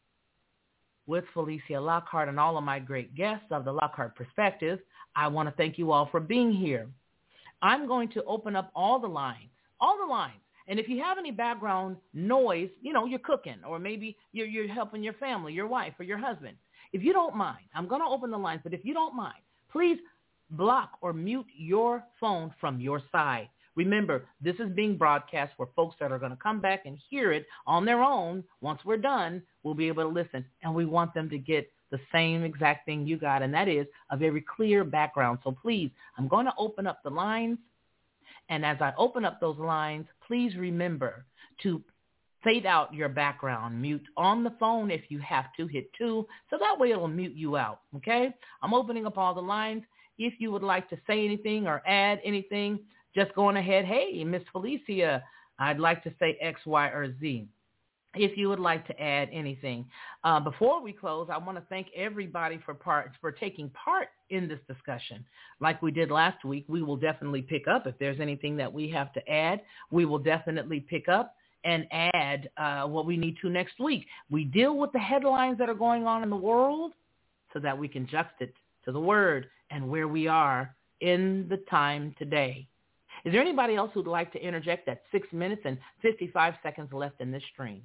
with Felicia Lockhart and all of my great guests of the Lockhart Perspective. I want to thank you all for being here. I'm going to open up all the lines. And if you have any background noise, you're cooking, or maybe you're helping your family, your wife or your husband. If you don't mind, I'm going to open the lines, but if you don't mind, please block or mute your phone from your side. Remember, this is being broadcast for folks that are going to come back and hear it on their own. Once we're done, we'll be able to listen. And we want them to get the same exact thing you got, and that is a very clear background. So please, I'm going to open up the lines. And as I open up those lines, please remember to fade out your background. Mute on the phone if you have to. Hit 2, so that way it'll mute you out, okay? I'm opening up all the lines. If you would like to say anything or add anything, just going ahead, hey, Miss Felicia, I'd like to say X, Y, or Z. If you would like to add anything. Before we close, I want to thank everybody for taking part in this discussion. Like we did last week, we will definitely pick up. If there's anything that we have to add, we will definitely pick up and add what we need to next week. We deal with the headlines that are going on in the world so that we can just it to the word and where we are in the time today. Is there anybody else who'd like to interject at 6 minutes and 55 seconds left in this stream?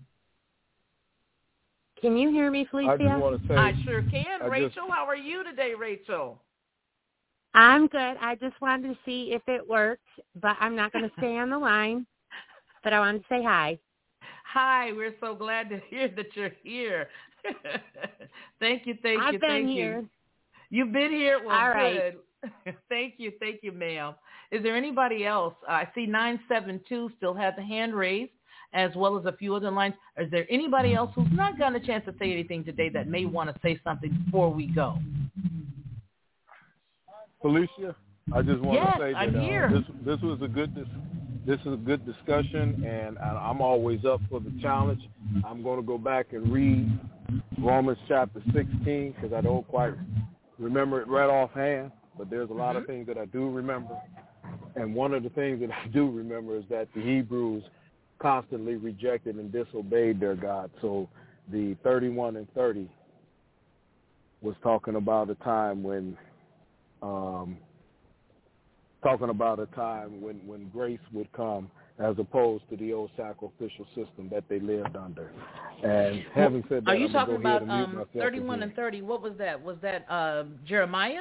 Can you hear me, Felicia? I just want to say, I sure can. Rachel, how are you today, Rachel? I'm good. I just wanted to see if it worked, but I'm not going to stay on the line. But I wanted to say hi. Hi. We're so glad to hear that you're here. Thank you. I've been here. You've been here? Well, all right. Good. Thank you, ma'am. Is there anybody else? I see 972 still has the hand raised, as well as a few other lines. Is there anybody else who's not gotten a chance to say anything today that may want to say something before we go? Felicia, I just want to say that I'm here. This was a good discussion, and I'm always up for the challenge. I'm going to go back and read Romans chapter 16 because I don't quite remember it right offhand. But there's a lot of things that I do remember. And one of the things that I do remember is that the Hebrews constantly rejected and disobeyed their God. So the 31 and 30 was talking about a time when grace would come as opposed to the old sacrificial system that they lived under. And having said that, are you I'm talking go about 31 and 30? What was that? Was that Jeremiah?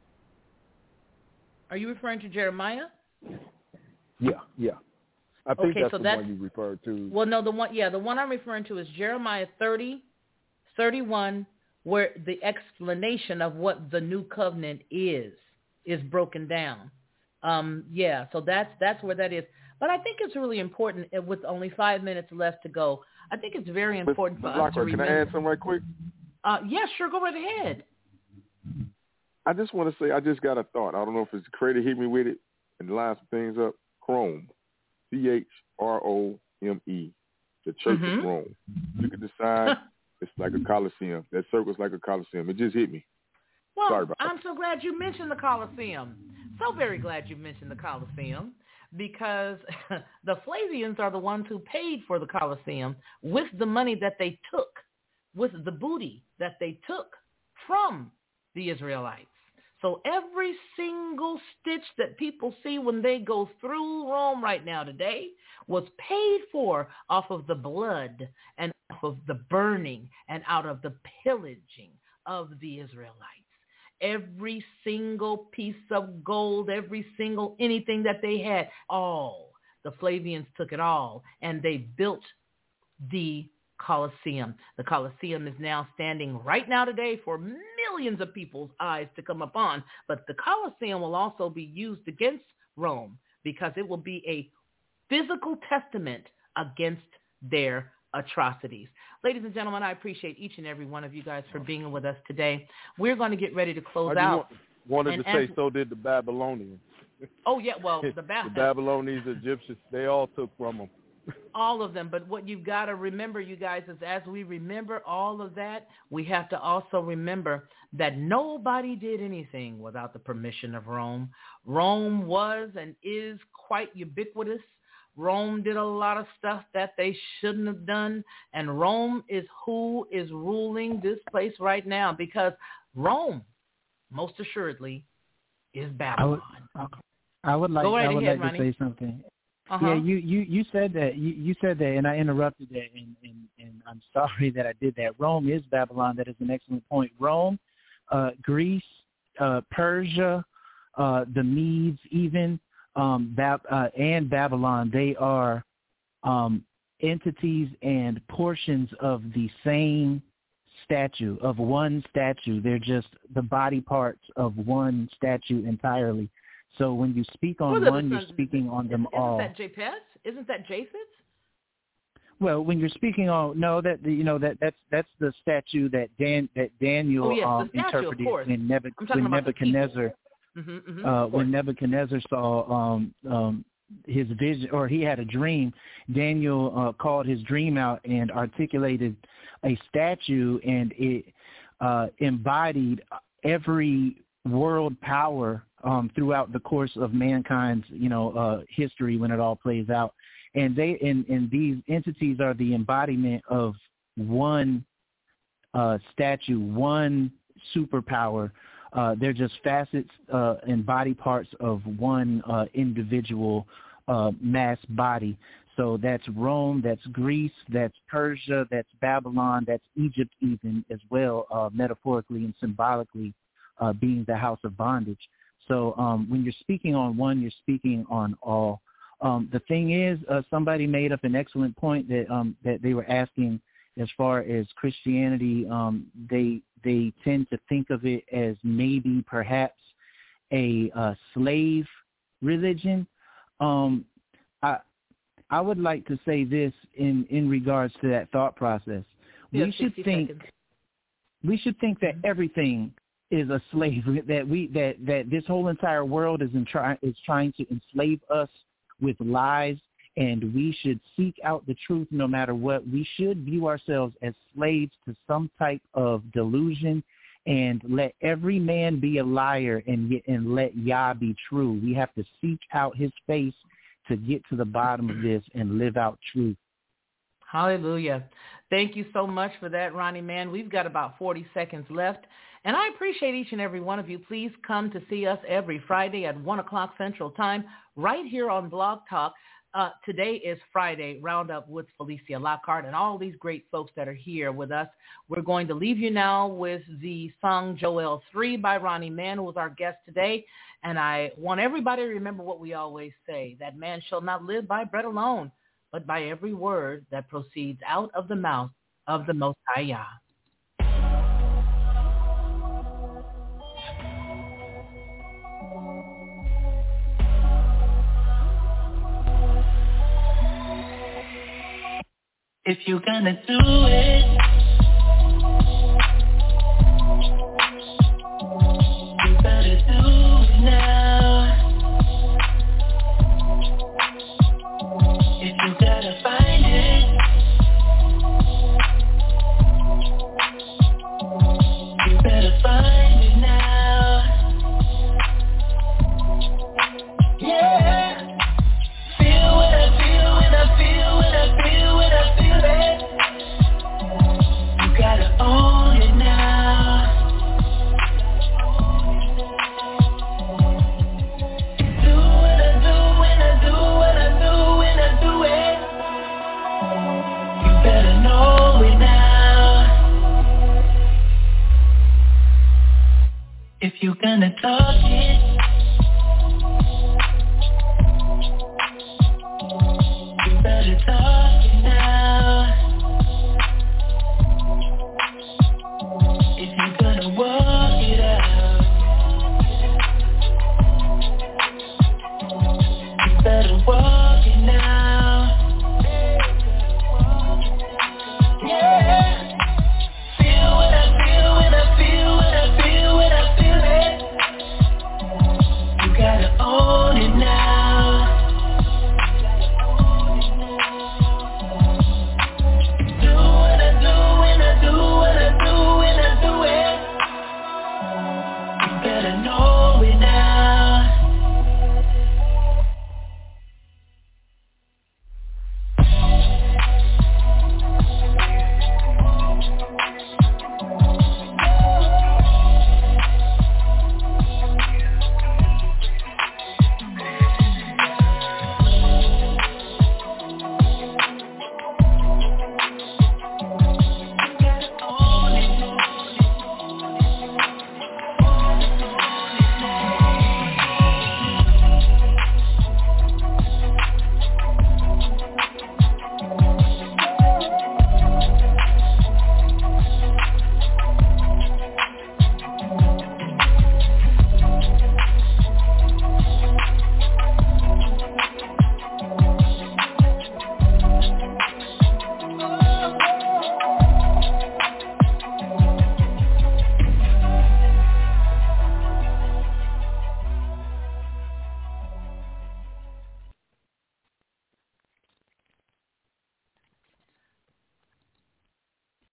Are you referring to Jeremiah? Yeah. I think that's the one you referred to. Well, no, the one I'm referring to is Jeremiah 30, 31, where the explanation of what the new covenant is broken down. So that's where that is. But I think it's really important, with only 5 minutes left to go, I think it's very important for us to remember. Can I add something right quick? Yeah, sure, go right ahead. I just want to say I just got a thought. I don't know if it's the creator hit me with it and line some things up. Chrome, CHROME, the Church of Rome. Look at the sign. It's like a Colosseum. That circle's like a Colosseum. It just hit me. Well, sorry about I'm that. so glad you mentioned the Colosseum. So very glad you mentioned the Colosseum, because the Flavians are the ones who paid for the Colosseum with the money that they took, with the booty that they took from the Israelites. So every single stitch that people see when they go through Rome right now today was paid for off of the blood and off of the burning and out of the pillaging of the Israelites. Every single piece of gold, every single anything that they had, all. The Flavians took it all, and they built the Colosseum. The Colosseum is now standing right now today for millions of people's eyes to come upon, but the Colosseum will also be used against Rome because it will be a physical testament against their atrocities. Ladies and gentlemen, I appreciate each and every one of you guys for being with us today. We're going to get ready to close out. Wanted to say, so did the Babylonians. Oh, yeah, well, the Babylonians, Egyptians, they all took from them. All of them. But what you've got to remember, you guys, is as we remember all of that, we have to also remember that nobody did anything without the permission of Rome. Rome was and is quite ubiquitous. Rome did a lot of stuff that they shouldn't have done, and Rome is who is ruling this place right now, because Rome, most assuredly, is Babylon. I would like Ronnie. to say something. Yeah, you said that, you said that, and I interrupted that, and I'm sorry that I did that. Rome is Babylon. That is an excellent point. Rome, Greece, Persia, the Medes, even. And Babylon, they are entities and portions of the same statue, of one statue. They're just the body parts of one statue entirely. So when you speak on one, you're speaking on them all. Isn't that Japheth? Isn't that Japheth? Well, when you're speaking on that's the statue that Daniel interpreted when Nebuchadnezzar. When Nebuchadnezzar saw his vision, or he had a dream, Daniel called his dream out and articulated a statue, and it embodied every world power throughout the course of mankind's history when it all plays out. And these entities are the embodiment of one statue, one superpower. They're just facets and body parts of one individual mass body. So that's Rome, that's Greece, that's Persia, that's Babylon, that's Egypt even as well, metaphorically and symbolically being the house of bondage. So when you're speaking on one, you're speaking on all. The thing is, somebody made up an excellent point that they were asking as far as Christianity. They tend to think of it as maybe perhaps a slave religion. I would like to say this in regards to that thought process. We should think that everything is a slave, that this whole entire world is trying to enslave us with lies, and we should seek out the truth no matter what. We should view ourselves as slaves to some type of delusion, and let every man be a liar and let Yah be true. We have to seek out his face to get to the bottom of this and live out truth. Hallelujah. Thank you so much for that, Ronnie, man. We've got about 40 seconds left, and I appreciate each and every one of you. Please come to see us every Friday at 1 o'clock Central Time right here on Blog Talk. Today is Friday, Roundup with Felicia Lockhart and all these great folks that are here with us. We're going to leave you now with the song Joel 3 by Ronnie Mann, who was our guest today. And I want everybody to remember what we always say, that man shall not live by bread alone, but by every word that proceeds out of the mouth of the Most High Yah. If you're gonna do it, you better do it now. If you gotta find it, you better find it now. Yeah. Feel what I feel when I feel what I feel when I feel it. You gotta own it now. Do what I do when I do what I do when I do it. You better know it now. If you're gonna talk it,